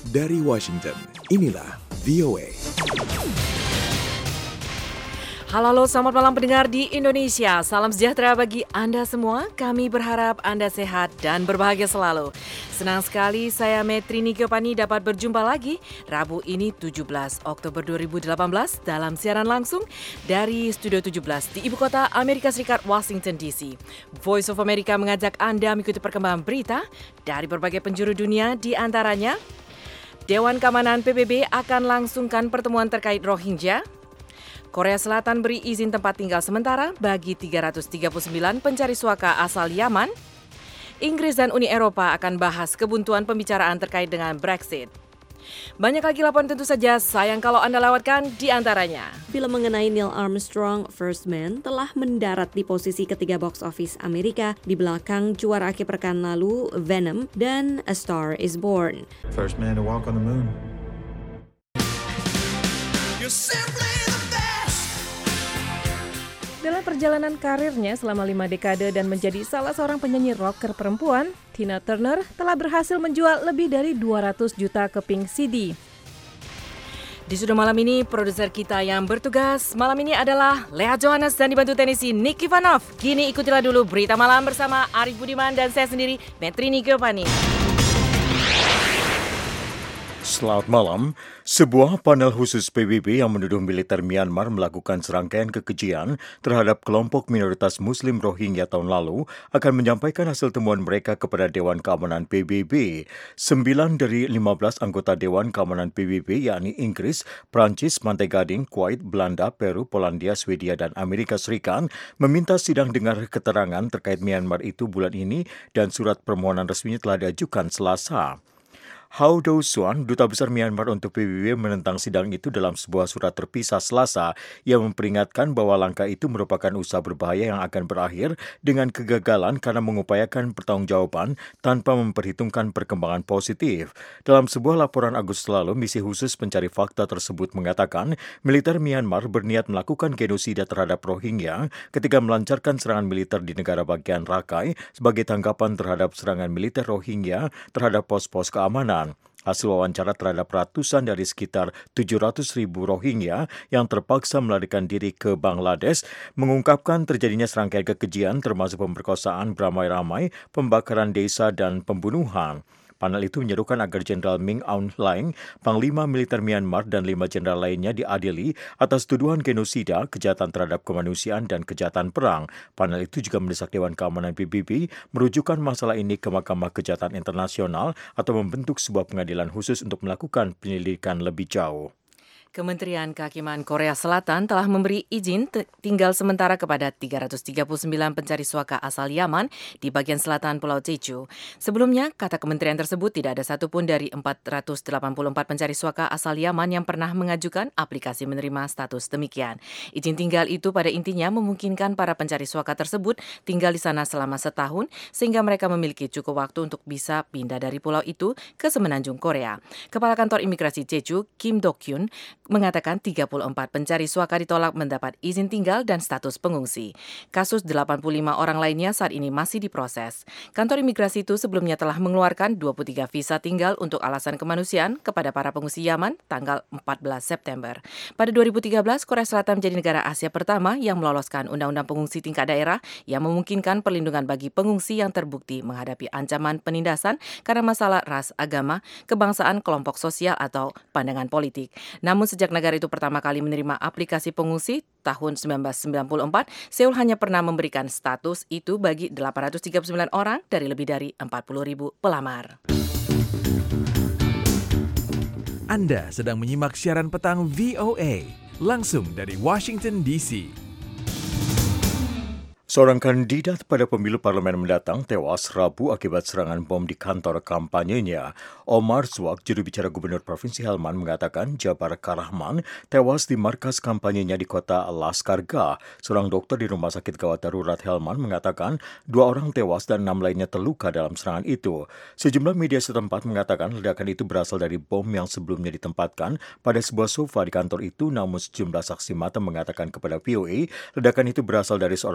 dari Washington, inilah VOA. Halo, selamat malam pendengar di Indonesia. Salam sejahtera bagi Anda semua. Kami berharap Anda sehat dan berbahagia selalu. Senang sekali saya Metri Nikiopani dapat berjumpa lagi Rabu ini 17 Oktober 2018 dalam siaran langsung dari Studio 17 di Ibu Kota Amerika Serikat, Washington DC. Voice of America mengajak Anda mengikuti perkembangan berita dari berbagai penjuru dunia, di antaranya Dewan Keamanan PBB akan langsungkan pertemuan terkait Rohingya. Korea Selatan beri izin tempat tinggal sementara bagi 339 pencari suaka asal Yaman. Inggris dan Uni Eropa akan bahas kebuntuan pembicaraan terkait dengan Brexit. Banyak lagi laporan tentu saja, sayang kalau Anda lewatkan di antaranya. Film mengenai Neil Armstrong, First Man, telah mendarat di posisi ketiga box office Amerika di belakang juara akhir pekan lalu, Venom, dan A Star is Born. First man to walk on the moon. Dalam perjalanan karirnya selama 5 dekade dan menjadi salah seorang penyanyi rocker perempuan, Tina Turner telah berhasil menjual lebih dari 200 juta keping CD. Di Sudah Malam ini, produser kita yang bertugas malam ini adalah Lea Johannes dan dibantu teknisi Nick Ivanov. Kini ikutilah dulu berita malam bersama Arif Budiman dan saya sendiri, Metri Nikiopani. Selamat malam. Sebuah panel khusus PBB yang menuduh militer Myanmar melakukan serangkaian kekejian terhadap kelompok minoritas Muslim Rohingya tahun lalu akan menyampaikan hasil temuan mereka kepada Dewan Keamanan PBB. 9 dari 15 anggota Dewan Keamanan PBB, yakni Inggris, Prancis, Pantai Gading, Kuwait, Belanda, Peru, Polandia, Swedia, dan Amerika Serikat, meminta sidang dengar keterangan terkait Myanmar itu bulan ini dan surat permohonan resminya telah diajukan Selasa. Hau Do-suan, Duta Besar Myanmar untuk PBB, menentang sidang itu dalam sebuah surat terpisah Selasa yang memperingatkan bahwa langkah itu merupakan usaha berbahaya yang akan berakhir dengan kegagalan karena mengupayakan pertanggungjawaban tanpa memperhitungkan perkembangan positif. Dalam sebuah laporan Agustus lalu, misi khusus pencari fakta tersebut mengatakan militer Myanmar berniat melakukan genosida terhadap Rohingya ketika melancarkan serangan militer di negara bagian Rakhine sebagai tanggapan terhadap serangan militer Rohingya terhadap pos-pos keamanan. Hasil wawancara terhadap ratusan dari sekitar 700.000 Rohingya yang terpaksa melarikan diri ke Bangladesh mengungkapkan terjadinya serangkaian kekejian termasuk pemerkosaan beramai-ramai, pembakaran desa, dan pembunuhan. Panel itu menyerukan agar Jenderal Min Aung Hlaing, Panglima Militer Myanmar, dan 5 jenderal lainnya diadili atas tuduhan genosida, kejahatan terhadap kemanusiaan, dan kejahatan perang. Panel itu juga mendesak Dewan Keamanan PBB merujukan masalah ini ke Mahkamah Kejahatan Internasional atau membentuk sebuah pengadilan khusus untuk melakukan penyelidikan lebih jauh. Kementerian Kehakiman Korea Selatan telah memberi izin tinggal sementara kepada 339 pencari suaka asal Yaman di bagian selatan Pulau Jeju. Sebelumnya, kata kementerian tersebut tidak ada satupun dari 484 pencari suaka asal Yaman yang pernah mengajukan aplikasi menerima status demikian. Izin tinggal itu pada intinya memungkinkan para pencari suaka tersebut tinggal di sana selama setahun sehingga mereka memiliki cukup waktu untuk bisa pindah dari pulau itu ke semenanjung Korea. Kepala Kantor Imigrasi Jeju, Kim Do-kyun, mengatakan 34 pencari suaka ditolak mendapat izin tinggal dan status pengungsi. Kasus 85 orang lainnya saat ini masih diproses. Kantor imigrasi itu sebelumnya telah mengeluarkan 23 visa tinggal untuk alasan kemanusiaan kepada para pengungsi Yaman tanggal 14 September. Pada 2013, Korea Selatan menjadi negara Asia pertama yang meloloskan undang-undang pengungsi tingkat daerah yang memungkinkan perlindungan bagi pengungsi yang terbukti menghadapi ancaman penindasan karena masalah ras, agama, kebangsaan, kelompok sosial, atau pandangan politik. Namun sejak negara itu pertama kali menerima aplikasi pengungsi tahun 1994, Seoul hanya pernah memberikan status itu bagi 839 orang dari lebih dari 40.000 pelamar. Anda sedang menyimak siaran petang VOA langsung dari Washington DC. Seorang kandidat pada pemilu parlemen mendatang tewas Rabu akibat serangan bom di kantor kampanyenya. Omar Zwak, juru bicara Gubernur Provinsi Helmand, mengatakan Jabar Karahman tewas di markas kampanyenya di kota Laskargah. Seorang dokter di Rumah Sakit Gawat Darurat Helmand mengatakan 2 orang tewas dan 6 lainnya terluka dalam serangan itu. Sejumlah media setempat mengatakan ledakan itu berasal dari bom yang sebelumnya ditempatkan pada sebuah sofa di kantor itu, namun sejumlah saksi mata mengatakan kepada VOA ledakan itu berasal dari seorang pelaku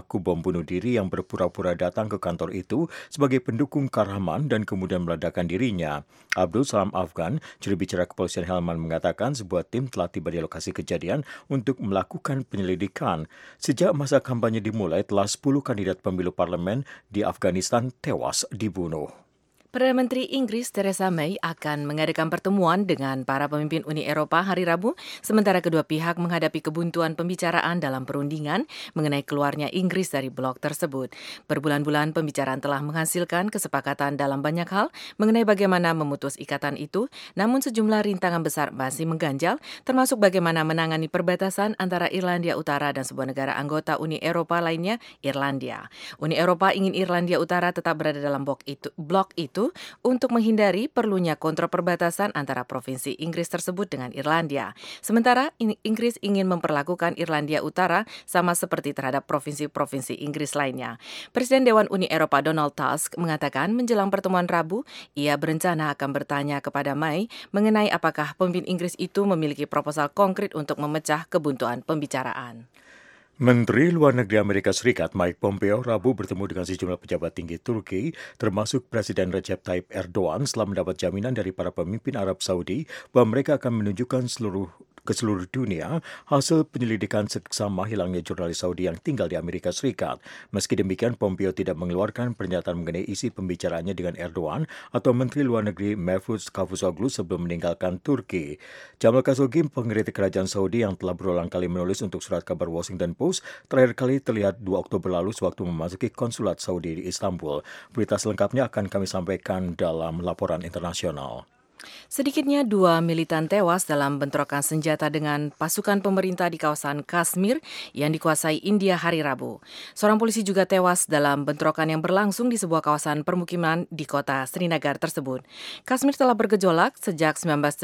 pelaku bom bunuh diri yang berpura-pura datang ke kantor itu sebagai pendukung Kahraman dan kemudian meledakkan dirinya. Abdul Salam Afgan, juru bicara kepolisian Helmand, mengatakan sebuah tim telah tiba di lokasi kejadian untuk melakukan penyelidikan. Sejak masa kampanye dimulai, telah 10 kandidat pemilu parlemen di Afghanistan tewas dibunuh. Perdana Menteri Inggris Theresa May akan mengadakan pertemuan dengan para pemimpin Uni Eropa hari Rabu, sementara kedua pihak menghadapi kebuntuan pembicaraan dalam perundingan mengenai keluarnya Inggris dari blok tersebut. Berbulan-bulan pembicaraan telah menghasilkan kesepakatan dalam banyak hal mengenai bagaimana memutus ikatan itu, namun sejumlah rintangan besar masih mengganjal, termasuk bagaimana menangani perbatasan antara Irlandia Utara dan sebuah negara anggota Uni Eropa lainnya, Irlandia. Uni Eropa ingin Irlandia Utara tetap berada dalam blok itu untuk menghindari perlunya kontrol perbatasan antara provinsi Inggris tersebut dengan Irlandia. Sementara Inggris ingin memperlakukan Irlandia Utara sama seperti terhadap provinsi-provinsi Inggris lainnya. Presiden Dewan Uni Eropa Donald Tusk mengatakan menjelang pertemuan Rabu, ia berencana akan bertanya kepada May mengenai apakah pemimpin Inggris itu memiliki proposal konkret untuk memecah kebuntuan pembicaraan. Menteri Luar Negeri Amerika Serikat Mike Pompeo Rabu bertemu dengan sejumlah pejabat tinggi Turki, termasuk Presiden Recep Tayyip Erdogan, setelah mendapat jaminan dari para pemimpin Arab Saudi bahwa mereka akan menunjukkan ke seluruh dunia hasil penyelidikan seksama hilangnya jurnalis Saudi yang tinggal di Amerika Serikat. Meski demikian, Pompeo tidak mengeluarkan pernyataan mengenai isi pembicaraannya dengan Erdogan atau Menteri Luar Negeri Mevlut Cavusoglu sebelum meninggalkan Turki. Jamal Khashoggi, pengkritik kerajaan Saudi yang telah berulang kali menulis untuk surat kabar Washington Post, terakhir kali terlihat 2 Oktober lalu sewaktu memasuki konsulat Saudi di Istanbul. Berita selengkapnya akan kami sampaikan dalam laporan internasional. Sedikitnya 2 militan tewas dalam bentrokan senjata dengan pasukan pemerintah di kawasan Kashmir yang dikuasai India hari Rabu. Seorang polisi juga tewas dalam bentrokan yang berlangsung di sebuah kawasan permukiman di kota Srinagar tersebut. Kashmir telah bergejolak sejak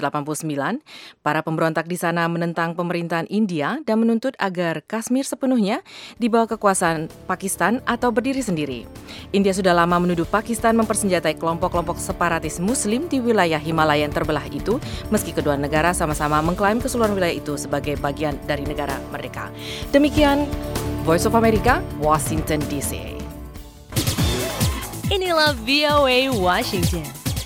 1989. Para pemberontak di sana menentang pemerintahan India dan menuntut agar Kashmir sepenuhnya dibawa kekuasaan Pakistan atau berdiri sendiri. India sudah lama menuduh Pakistan mempersenjatai kelompok-kelompok separatis Muslim di wilayah Himalaya yang terbelah itu, meski kedua negara sama-sama mengklaim keseluruhan wilayah itu sebagai bagian dari negara mereka. Demikian Voice of America, Washington DC. Inilah VOA Washington.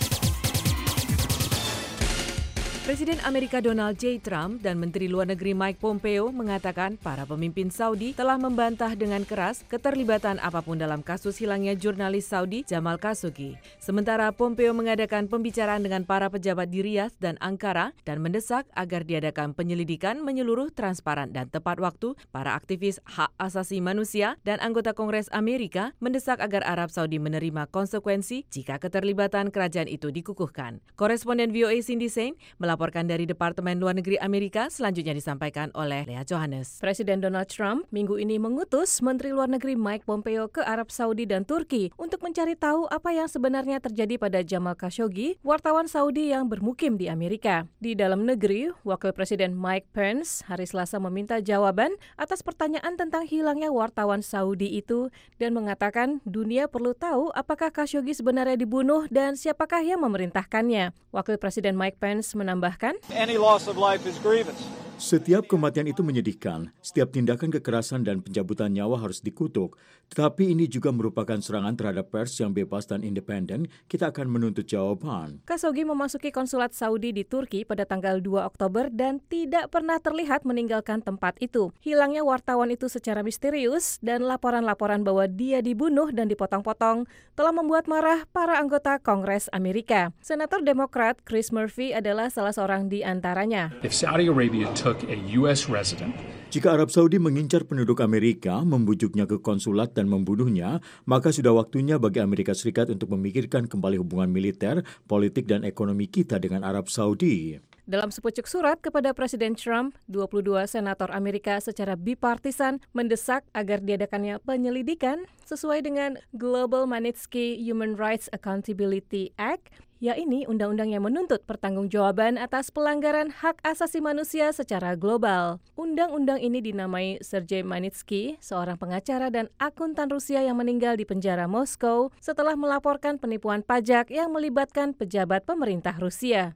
Presiden Amerika Donald J. Trump dan Menteri Luar Negeri Mike Pompeo mengatakan para pemimpin Saudi telah membantah dengan keras keterlibatan apapun dalam kasus hilangnya jurnalis Saudi Jamal Khashoggi. Sementara Pompeo mengadakan pembicaraan dengan para pejabat di Riyadh dan Ankara dan mendesak agar diadakan penyelidikan menyeluruh, transparan dan tepat waktu. Para aktivis hak asasi manusia dan anggota Kongres Amerika mendesak agar Arab Saudi menerima konsekuensi jika keterlibatan kerajaan itu dikukuhkan. Koresponden VOA Cindy Sain melaporkan dari Departemen Luar Negeri Amerika, selanjutnya disampaikan oleh Lea Johannes. Presiden Donald Trump minggu ini mengutus Menteri Luar Negeri Mike Pompeo ke Arab Saudi dan Turki untuk mencari tahu apa yang sebenarnya terjadi pada Jamal Khashoggi, wartawan Saudi yang bermukim di Amerika. Di dalam negeri, Wakil Presiden Mike Pence hari Selasa meminta jawaban atas pertanyaan tentang hilangnya wartawan Saudi itu dan mengatakan dunia perlu tahu apakah Khashoggi sebenarnya dibunuh dan siapakah yang memerintahkannya. Wakil Presiden Mike Pence menambahkan, setiap kematian itu menyedihkan, setiap tindakan kekerasan dan pencabutan nyawa harus dikutuk. Tetapi ini juga merupakan serangan terhadap pers yang bebas dan independen. Kita akan menuntut jawaban. Khashoggi memasuki konsulat Saudi di Turki pada tanggal 2 Oktober dan tidak pernah terlihat meninggalkan tempat itu. Hilangnya wartawan itu secara misterius dan laporan-laporan bahwa dia dibunuh dan dipotong-potong telah membuat marah para anggota Kongres Amerika. Senator Demokrat Chris Murphy adalah salah seorang di antaranya. If Saudi Arabia took a U.S. resident, jika Arab Saudi mengincar penduduk Amerika, membujuknya ke konsulat dan membunuhnya, maka sudah waktunya bagi Amerika Serikat untuk memikirkan kembali hubungan militer, politik, dan ekonomi kita dengan Arab Saudi. Dalam sepucuk surat kepada Presiden Trump, 22 senator Amerika secara bipartisan mendesak agar diadakannya penyelidikan sesuai dengan Global Magnitsky Human Rights Accountability Act, yaitu undang-undang yang menuntut pertanggungjawaban atas pelanggaran hak asasi manusia secara global. Undang-undang ini dinamai Sergei Magnitsky, seorang pengacara dan akuntan Rusia yang meninggal di penjara Moskow setelah melaporkan penipuan pajak yang melibatkan pejabat pemerintah Rusia.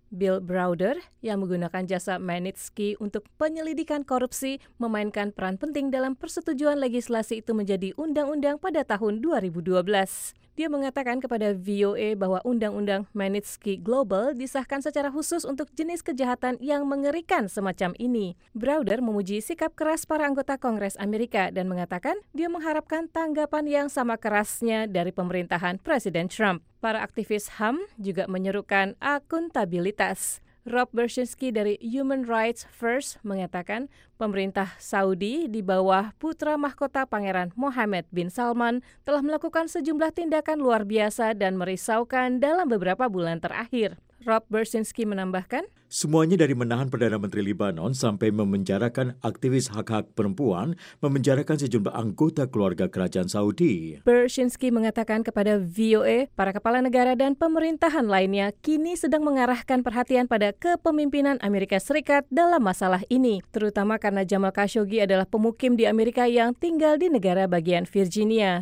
Bill Browder yang menggunakan jasa Magnitsky untuk penyelidikan korupsi memainkan peran penting dalam persetujuan legislasi itu menjadi undang-undang pada tahun 2012. Dia mengatakan kepada VOA bahwa Undang-Undang Magnitsky Global disahkan secara khusus untuk jenis kejahatan yang mengerikan semacam ini. Browder memuji sikap keras para anggota Kongres Amerika dan mengatakan dia mengharapkan tanggapan yang sama kerasnya dari pemerintahan Presiden Trump. Para aktivis HAM juga menyerukan akuntabilitas. Rob Berschinski dari Human Rights First mengatakan pemerintah Saudi di bawah putra mahkota Pangeran Mohammed bin Salman telah melakukan sejumlah tindakan luar biasa dan merisaukan dalam beberapa bulan terakhir. Rob Berschinski menambahkan, semuanya dari menahan Perdana Menteri Libanon sampai memenjarakan aktivis hak-hak perempuan, memenjarakan sejumlah anggota keluarga kerajaan Saudi. Berschinski mengatakan kepada VOA, para kepala negara dan pemerintahan lainnya kini sedang mengarahkan perhatian pada kepemimpinan Amerika Serikat dalam masalah ini, terutama karena Jamal Khashoggi adalah pemukim di Amerika yang tinggal di negara bagian Virginia.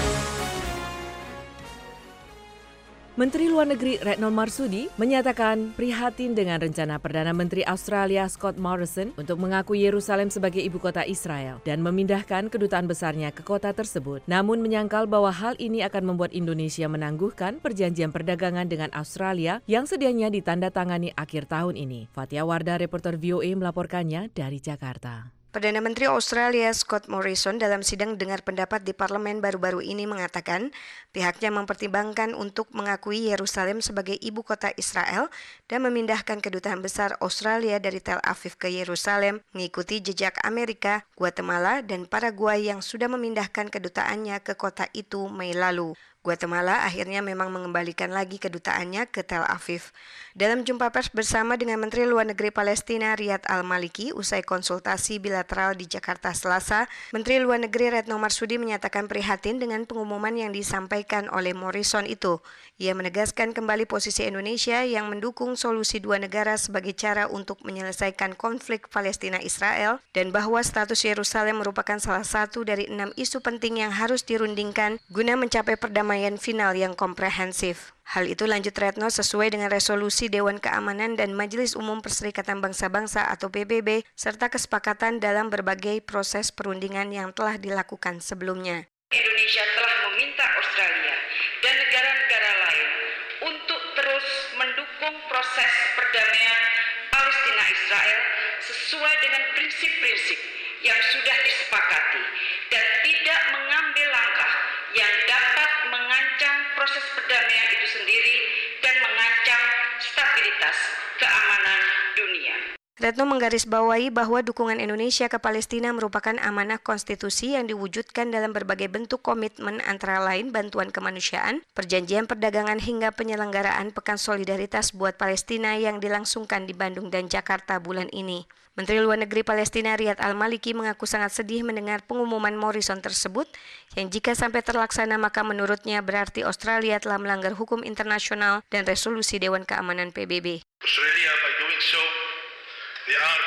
Menteri Luar Negeri Retno Marsudi menyatakan prihatin dengan rencana Perdana Menteri Australia Scott Morrison untuk mengakui Yerusalem sebagai ibu kota Israel dan memindahkan kedutaan besarnya ke kota tersebut. Namun menyangkal bahwa hal ini akan membuat Indonesia menangguhkan perjanjian perdagangan dengan Australia yang sedianya ditandatangani akhir tahun ini. Fatia Wardah, reporter VOA melaporkannya dari Jakarta. Perdana Menteri Australia Scott Morrison dalam sidang dengar pendapat di parlemen baru-baru ini mengatakan pihaknya mempertimbangkan untuk mengakui Yerusalem sebagai ibu kota Israel dan memindahkan kedutaan besar Australia dari Tel Aviv ke Yerusalem mengikuti jejak Amerika, Guatemala, dan Paraguay yang sudah memindahkan kedutaannya ke kota itu Mei lalu. Guatemala akhirnya memang mengembalikan lagi kedutaannya ke Tel Aviv. Dalam jumpa pers bersama dengan Menteri Luar Negeri Palestina Riyad Al-Maliki usai konsultasi bilateral di Jakarta Selasa, Menteri Luar Negeri Retno Marsudi menyatakan prihatin dengan pengumuman yang disampaikan oleh Morrison itu. Ia menegaskan kembali posisi Indonesia yang mendukung solusi dua negara sebagai cara untuk menyelesaikan konflik Palestina-Israel dan bahwa status Yerusalem merupakan salah satu dari 6 isu penting yang harus dirundingkan guna mencapai perdamaian final yang komprehensif. Hal itu lanjut Retno sesuai dengan resolusi Dewan Keamanan dan Majelis Umum Perserikatan Bangsa-Bangsa atau PBB serta kesepakatan dalam berbagai proses perundingan yang telah dilakukan sebelumnya. Indonesia telah meminta Australia dan negara-negara lain untuk terus mendukung proses perdamaian Palestina-Israel sesuai dengan prinsip-prinsip yang sudah disepakati dan tidak mengambil langkah yang dapat mengancam proses perdamaian itu sendiri dan mengancam stabilitas keamanan dunia. Retno menggarisbawahi bahwa dukungan Indonesia ke Palestina merupakan amanah konstitusi yang diwujudkan dalam berbagai bentuk komitmen antara lain bantuan kemanusiaan, perjanjian perdagangan hingga penyelenggaraan Pekan Solidaritas buat Palestina yang dilangsungkan di Bandung dan Jakarta bulan ini. Menteri Luar Negeri Palestina Riyad Al-Maliki mengaku sangat sedih mendengar pengumuman Morrison tersebut yang jika sampai terlaksana maka menurutnya berarti Australia telah melanggar hukum internasional dan resolusi Dewan Keamanan PBB. Australia, by doing so, they are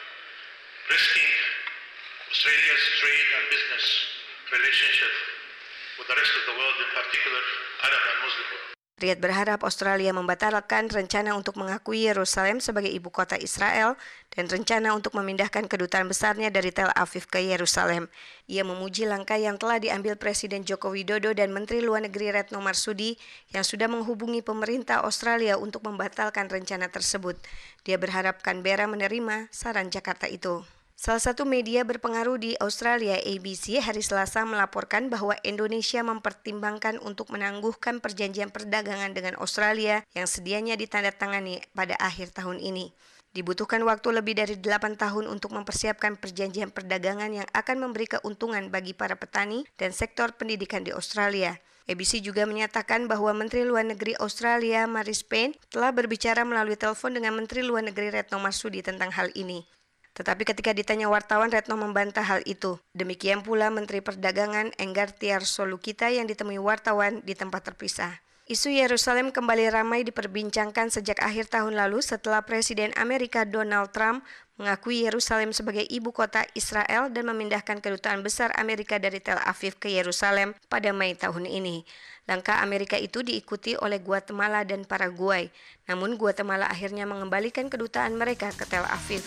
risking Australia's trade and business relationship with the rest of the world, in particular Arab and Muslim world. Riyad berharap Australia membatalkan rencana untuk mengakui Yerusalem sebagai ibu kota Israel dan rencana untuk memindahkan kedutaan besarnya dari Tel Aviv ke Yerusalem. Ia memuji langkah yang telah diambil Presiden Joko Widodo dan Menteri Luar Negeri Retno Marsudi yang sudah menghubungi pemerintah Australia untuk membatalkan rencana tersebut. Dia berharap Canberra menerima saran Jakarta itu. Salah satu media berpengaruh di Australia, ABC, hari Selasa melaporkan bahwa Indonesia mempertimbangkan untuk menangguhkan perjanjian perdagangan dengan Australia yang sedianya ditandatangani pada akhir tahun ini. Dibutuhkan waktu lebih dari 8 tahun untuk mempersiapkan perjanjian perdagangan yang akan memberi keuntungan bagi para petani dan sektor pendidikan di Australia. ABC juga menyatakan bahwa Menteri Luar Negeri Australia, Marise Payne, telah berbicara melalui telepon dengan Menteri Luar Negeri Retno Marsudi tentang hal ini. Tetapi ketika ditanya wartawan, Retno membantah hal itu. Demikian pula Menteri Perdagangan Enggartiar Solukita yang ditemui wartawan di tempat terpisah. Isu Yerusalem kembali ramai diperbincangkan sejak akhir tahun lalu setelah Presiden Amerika Donald Trump mengakui Yerusalem sebagai ibu kota Israel dan memindahkan kedutaan besar Amerika dari Tel Aviv ke Yerusalem pada Mei tahun ini. Langkah Amerika itu diikuti oleh Guatemala dan Paraguay, namun Guatemala akhirnya mengembalikan kedutaan mereka ke Tel Aviv.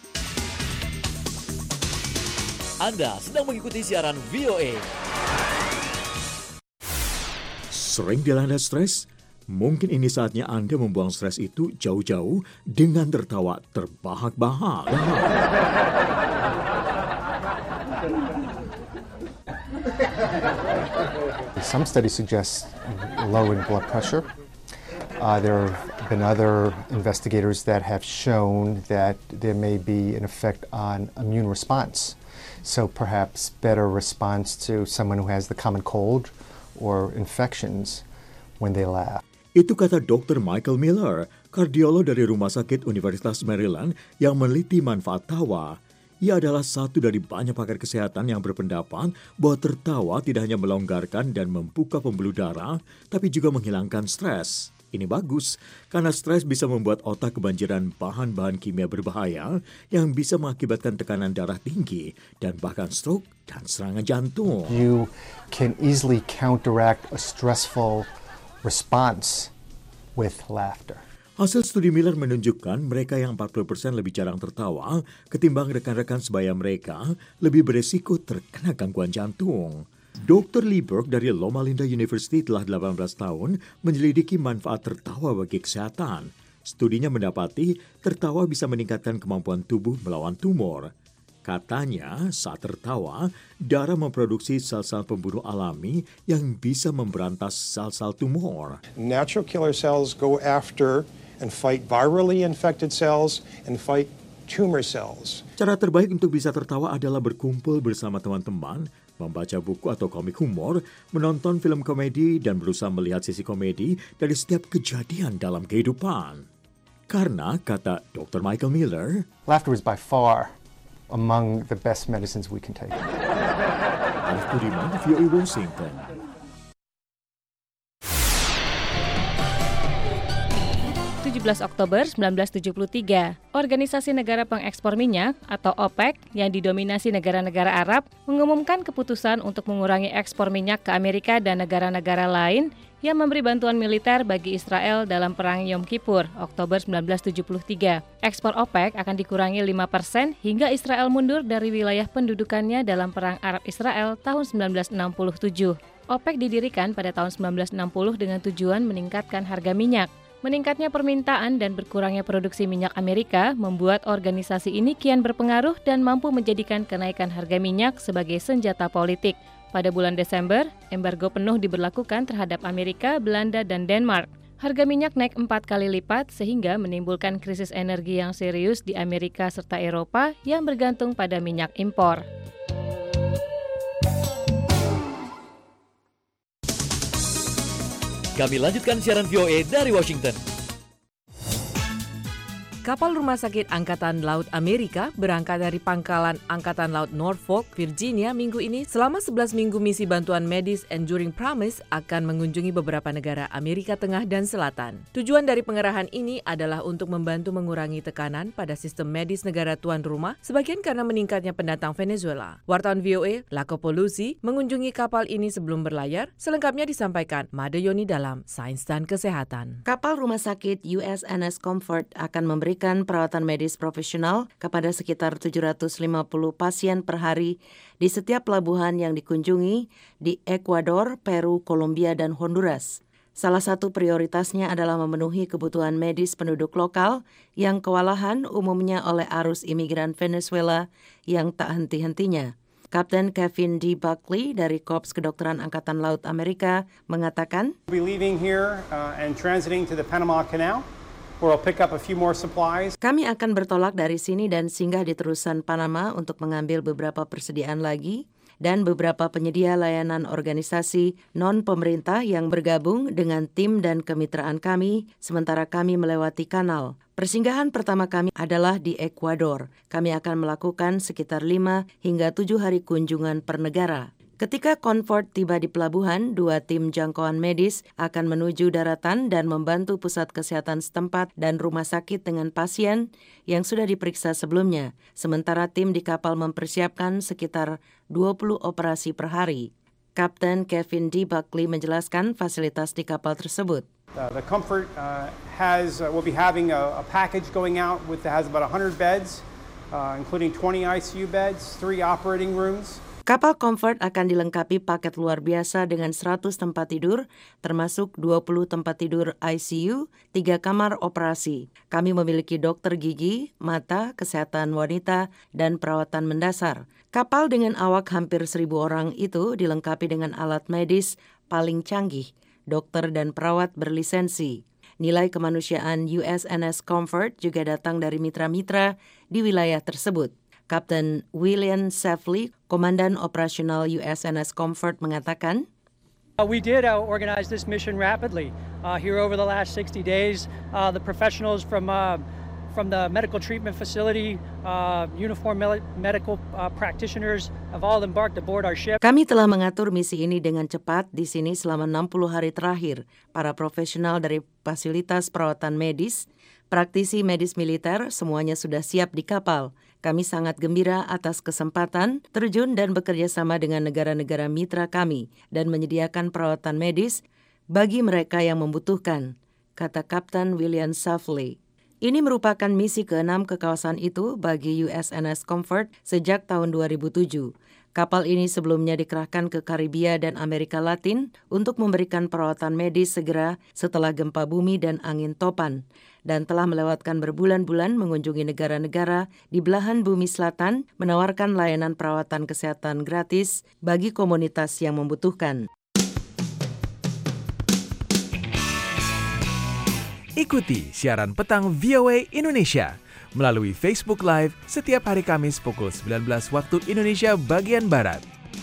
Anda sedang mengikuti siaran VOA. Sering dilanda stres? Mungkin ini saatnya Anda membuang stres itu jauh-jauh dengan tertawa terbahak-bahak. Some studies suggest lowering blood pressure. There have been other investigators that have shown that there may be an effect on immune response. So perhaps better response to someone who has the common cold or infections when they laugh. Itu kata Dr. Michael Miller, kardiolog dari Rumah Sakit Universitas Maryland yang meneliti manfaat tawa. Ia adalah satu dari banyak pakar kesehatan yang berpendapat bahwa tertawa tidak hanya melonggarkan dan membuka pembuluh darah, tapi juga menghilangkan stres. Ini bagus, karena stres bisa membuat otak kebanjiran bahan-bahan kimia berbahaya yang bisa mengakibatkan tekanan darah tinggi dan bahkan stroke dan serangan jantung. You can easily counteract a stressful response with laughter. Hasil studi Miller menunjukkan mereka yang 40% lebih jarang tertawa ketimbang rekan-rekan sebaya mereka lebih beresiko terkena gangguan jantung. Dr. Lee Berg dari Loma Linda University telah 18 tahun menyelidiki manfaat tertawa bagi kesehatan. Studinya mendapati tertawa bisa meningkatkan kemampuan tubuh melawan tumor. Katanya, saat tertawa, darah memproduksi sel-sel pembunuh alami yang bisa memberantas sel-sel tumor. Natural killer cells go after and fight virally infected cells and fight tumor cells. Cara terbaik untuk bisa tertawa adalah berkumpul bersama teman-teman, membaca buku atau komik humor, menonton film komedi, dan berusaha melihat sisi komedi dari setiap kejadian dalam kehidupan. Karena, kata Dr. Michael Miller, laughter is by far among the best medicines we can take. Arif Budiman, VOA Washington. Oktober 1973, Organisasi Negara Pengekspor Minyak atau OPEC yang didominasi negara-negara Arab mengumumkan keputusan untuk mengurangi ekspor minyak ke Amerika dan negara-negara lain yang memberi bantuan militer bagi Israel dalam Perang Yom Kippur, Oktober 1973. Ekspor OPEC akan dikurangi 5% hingga Israel mundur dari wilayah pendudukannya dalam Perang Arab-Israel tahun 1967. OPEC didirikan pada tahun 1960 dengan tujuan meningkatkan harga minyak. Meningkatnya permintaan dan berkurangnya produksi minyak Amerika membuat organisasi ini kian berpengaruh dan mampu menjadikan kenaikan harga minyak sebagai senjata politik. Pada bulan Desember, embargo penuh diberlakukan terhadap Amerika, Belanda, dan Denmark. Harga minyak naik 4 kali lipat sehingga menimbulkan krisis energi yang serius di Amerika serta Eropa yang bergantung pada minyak impor. Kami lanjutkan siaran VOA dari Washington. Kapal Rumah Sakit Angkatan Laut Amerika berangkat dari pangkalan Angkatan Laut Norfolk, Virginia minggu ini. Selama 11 minggu misi bantuan medis Enduring Promise akan mengunjungi beberapa negara Amerika Tengah dan Selatan. Tujuan dari pengerahan ini adalah untuk membantu mengurangi tekanan pada sistem medis negara tuan rumah, sebagian karena meningkatnya pendatang Venezuela. Wartawan VOA, Lako Polusi, mengunjungi kapal ini sebelum berlayar. Selengkapnya disampaikan Made Yoni dalam Sains dan Kesehatan. Kapal Rumah Sakit USNS Comfort akan memberikan perawatan medis profesional kepada sekitar 750 pasien per hari di setiap pelabuhan yang dikunjungi di Ekuador, Peru, Kolombia, dan Honduras. Salah satu prioritasnya adalah memenuhi kebutuhan medis penduduk lokal yang kewalahan umumnya oleh arus imigran Venezuela yang tak henti-hentinya. Kapten Kevin D. Buckley dari Korps Kedokteran Angkatan Laut Amerika mengatakan, We'll be leaving here and transiting to the Panama Canal. We'll pick up a few more supplies. Kami akan bertolak dari sini dan singgah di terusan Panama untuk mengambil beberapa persediaan lagi dan beberapa penyedia layanan organisasi non-pemerintah yang bergabung dengan tim dan kemitraan kami sementara kami melewati kanal. Persinggahan pertama kami adalah di Ekuador. Kami akan melakukan sekitar 5 hingga 7 hari kunjungan per negara. Ketika Comfort tiba di pelabuhan, 2 tim jangkauan medis akan menuju daratan dan membantu pusat kesehatan setempat dan rumah sakit dengan pasien yang sudah diperiksa sebelumnya. Sementara tim di kapal mempersiapkan sekitar 20 operasi per hari. Kapten Kevin D. Buckley menjelaskan fasilitas di kapal tersebut. The Comfort will be having a package going out has about 100 beds, including 20 ICU beds, 3 operating rooms. Kapal Comfort akan dilengkapi paket luar biasa dengan 100 tempat tidur, termasuk 20 tempat tidur ICU, 3 kamar operasi. Kami memiliki dokter gigi, mata, kesehatan wanita, dan perawatan mendasar. Kapal dengan awak hampir 1.000 orang itu dilengkapi dengan alat medis paling canggih, dokter dan perawat berlisensi. Nilai kemanusiaan USNS Comfort juga datang dari mitra-mitra di wilayah tersebut. Kapten William Safley, Komandan Operasional USNS Comfort mengatakan, We did organize this mission rapidly. Here over the last 60 days, the professionals from the medical treatment facility, uniformed medical practitioners have all embarked aboard our ship. Kami telah mengatur misi ini dengan cepat di sini selama 60 hari terakhir. Para profesional dari fasilitas perawatan medis, praktisi medis militer, semuanya sudah siap di kapal. Kami sangat gembira atas kesempatan terjun dan bekerja sama dengan negara-negara mitra kami dan menyediakan perawatan medis bagi mereka yang membutuhkan, kata Kapten William Safley. Ini merupakan misi ke-6 ke kawasan itu bagi USNS Comfort sejak tahun 2007. Kapal ini sebelumnya dikerahkan ke Karibia dan Amerika Latin untuk memberikan perawatan medis segera setelah gempa bumi dan angin topan, dan telah melewatkan berbulan-bulan mengunjungi negara-negara di belahan bumi selatan, menawarkan layanan perawatan kesehatan gratis bagi komunitas yang membutuhkan. Ikuti siaran petang VOA Indonesia melalui Facebook Live setiap hari Kamis pukul 19 waktu Indonesia bagian Barat.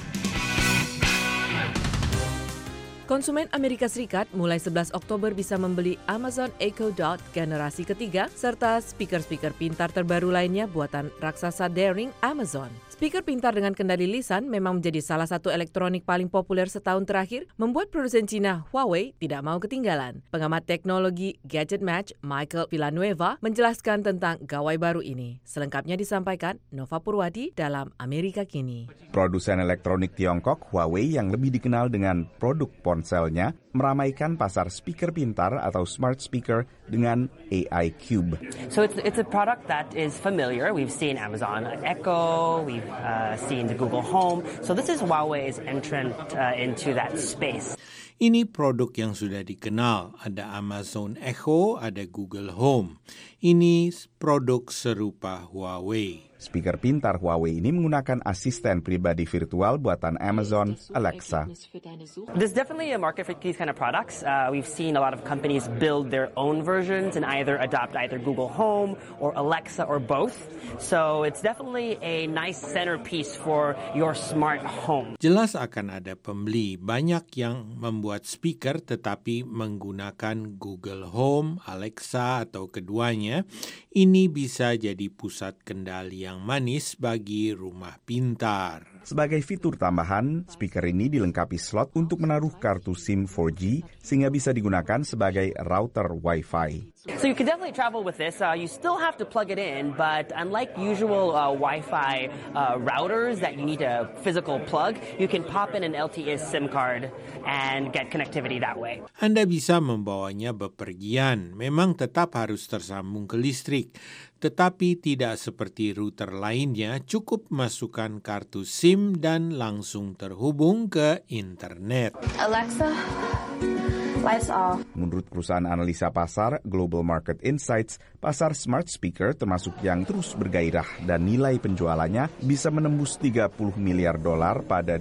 Konsumen Amerika Serikat mulai 11 Oktober bisa membeli Amazon Echo Dot generasi ketiga serta speaker-speaker pintar terbaru lainnya buatan raksasa daring Amazon. Speaker pintar dengan kendali lisan memang menjadi salah satu elektronik paling populer setahun terakhir, membuat produsen Cina Huawei tidak mau ketinggalan. Pengamat teknologi Gadget Match Michael Villanueva menjelaskan tentang gawai baru ini. Selengkapnya disampaikan Nova Purwadi dalam Amerika Kini. Produsen elektronik Tiongkok Huawei yang lebih dikenal dengan produk ponselnya meramaikan pasar speaker pintar atau smart speaker dengan AI Cube. So it's a product that is familiar. We've seen Amazon Echo, we've seen the Google Home. So this is Huawei's entrant into that space. Ini produk yang sudah dikenal. Ada Amazon Echo, ada Google Home. Ini produk serupa Huawei. Speaker pintar Huawei ini menggunakan asisten pribadi virtual buatan Amazon, Alexa. There's definitely a market for these kind of products. We've seen a lot of companies build their own versions and adopt either Google Home or Alexa or both. So it's definitely a nice centerpiece for your smart home. Jelas akan ada pembeli. Banyak yang membuat speaker tetapi menggunakan Google Home, Alexa atau keduanya. Ini bisa jadi pusat kendali yang manis bagi rumah pintar. Sebagai fitur tambahan, speaker ini dilengkapi slot untuk menaruh kartu SIM 4G sehingga bisa digunakan sebagai router Wi-Fi. So you can definitely travel with this. You still have to plug it in, but unlike usual Wi-Fi routers that you need a physical plug, you can pop in an LTE SIM card and get connectivity that way. Anda bisa membawanya bepergian. Memang tetap harus tersambung ke listrik, tetapi tidak seperti router lainnya, cukup masukkan kartu SIM dan langsung terhubung ke internet. Alexa, lights off. Menurut perusahaan analisa pasar Global Market Insights, pasar smart speaker termasuk yang terus bergairah dan nilai penjualannya bisa menembus $30 miliar pada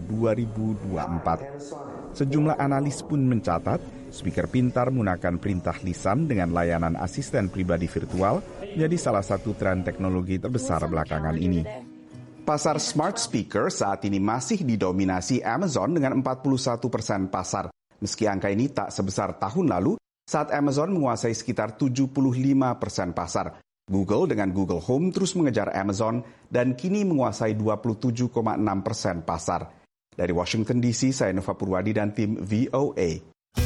2024. Sejumlah analis pun mencatat, speaker pintar menggunakan perintah lisan dengan layanan asisten pribadi virtual jadi salah satu tren teknologi terbesar belakangan ini. Pasar smart speaker saat ini masih didominasi Amazon dengan 41% pasar. Meski angka ini tak sebesar tahun lalu, saat Amazon menguasai sekitar 75% pasar. Google dengan Google Home terus mengejar Amazon dan kini menguasai 27,6% pasar. Dari Washington DC, saya Nova Purwadi dan tim VOA.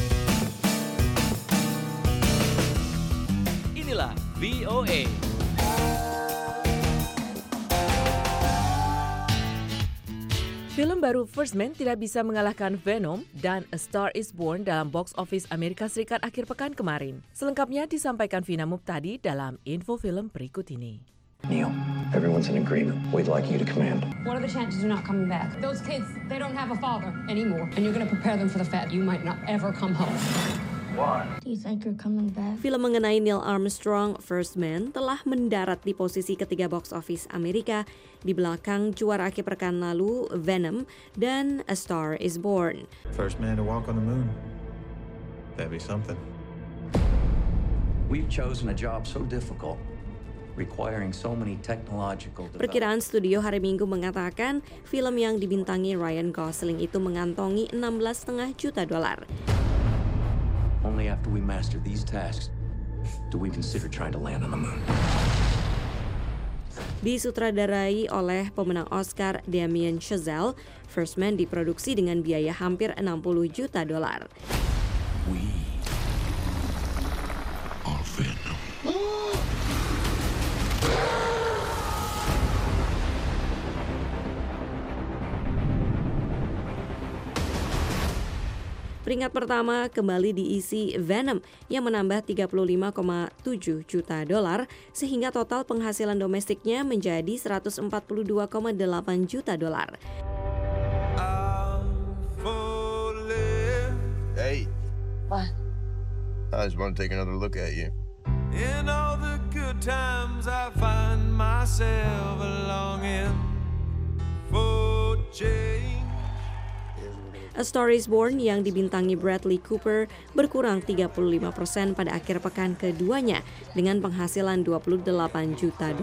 Inilah VOA. Film baru First Man tidak bisa mengalahkan Venom dan A Star is Born dalam box office Amerika Serikat akhir pekan kemarin. Selengkapnya disampaikan Vina Muptadi dalam info film berikut ini. Neil, everyone's in agreement. We'd like you to command. What are the chances you're not coming back? Those kids, they don't have a father anymore, and you're going to prepare them for the fact you might not ever come home. Why? Do you think you're coming back? Film mengenai Neil Armstrong, First Man, telah mendarat di posisi ketiga box office Amerika di belakang juara akhir pekan lalu, Venom, dan A Star is Born. First man to walk on the moon. That'd be something. We've chosen a job so difficult, requiring so many technological developments. Perkiraan studio hari Minggu mengatakan film yang dibintangi Ryan Gosling itu mengantongi $16,5 juta. Only after we master these tasks do we consider trying to land on the moon. Disutradarai oleh pemenang Oscar Damien Chazelle, First Man diproduksi dengan biaya hampir $60 juta. We are Venom. Peringkat pertama kembali diisi Venom yang menambah $35,7 juta sehingga total penghasilan domestiknya menjadi $142,8 juta. Hey. What? I just want to take another look at you. In all the good times I find myself longing for change. A Star is Born yang dibintangi Bradley Cooper berkurang 35% pada akhir pekan keduanya dengan penghasilan $28 juta.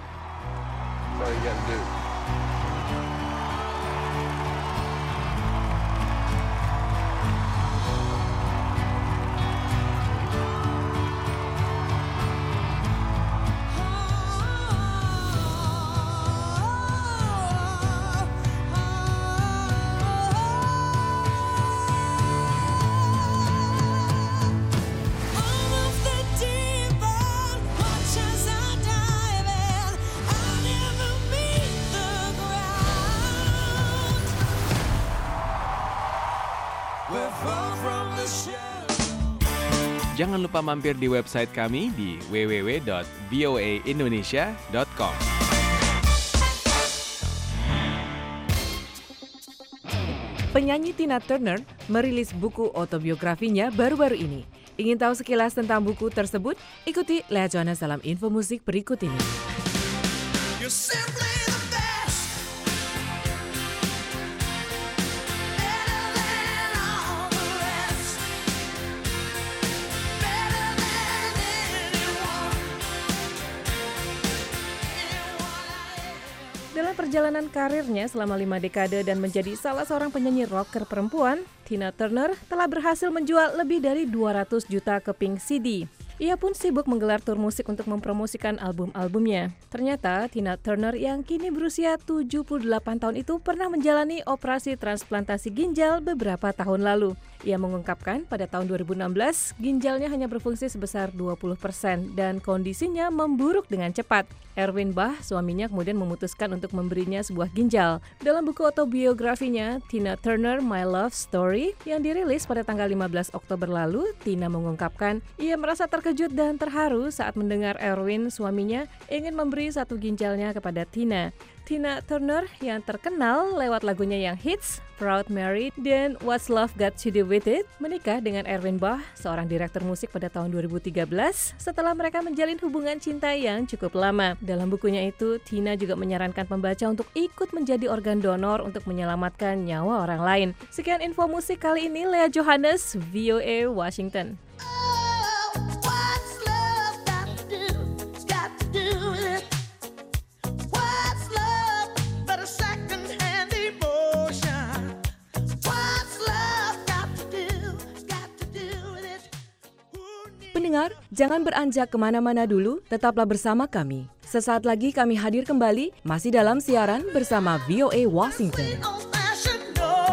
Jangan lupa mampir di website kami di www.voaindonesia.com. Penyanyi Tina Turner merilis buku autobiografinya baru-baru ini. Ingin tahu sekilas tentang buku tersebut? Ikuti Lea Jonas dalam info musik berikut ini. Dalam perjalanan karirnya selama 5 dekade dan menjadi salah seorang penyanyi rocker perempuan, Tina Turner telah berhasil menjual lebih dari 200 juta keping CD. Ia pun sibuk menggelar tur musik untuk mempromosikan album-albumnya. Ternyata Tina Turner yang kini berusia 78 tahun itu pernah menjalani operasi transplantasi ginjal beberapa tahun lalu. Ia mengungkapkan pada tahun 2016 ginjalnya hanya berfungsi sebesar 20% dan kondisinya memburuk dengan cepat. Erwin Bach, suaminya, kemudian memutuskan untuk memberinya sebuah ginjal. Dalam buku autobiografinya, Tina Turner My Love Story, yang dirilis pada tanggal 15 Oktober lalu, Tina mengungkapkan ia merasa terkejut dan terharu saat mendengar Erwin, suaminya, ingin memberi satu ginjalnya kepada Tina. Tina Turner yang terkenal lewat lagunya yang hits, Proud Mary dan What's Love Got to Do With It, menikah dengan Erwin Bach, seorang direktur musik pada tahun 2013, setelah mereka menjalin hubungan cinta yang cukup lama. Dalam bukunya itu, Tina juga menyarankan pembaca untuk ikut menjadi organ donor untuk menyelamatkan nyawa orang lain. Sekian info musik kali ini, Lea Johannes, VOA Washington. Pendengar, jangan beranjak kemana-mana dulu, tetaplah bersama kami. Sesaat lagi kami hadir kembali, masih dalam siaran bersama VOA Washington.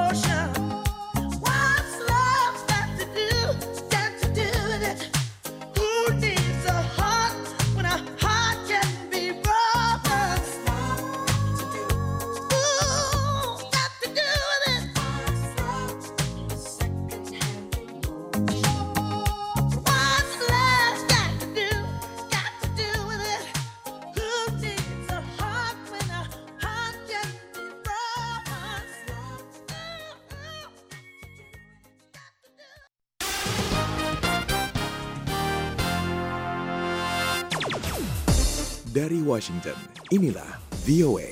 dari Washington, inilah VOA.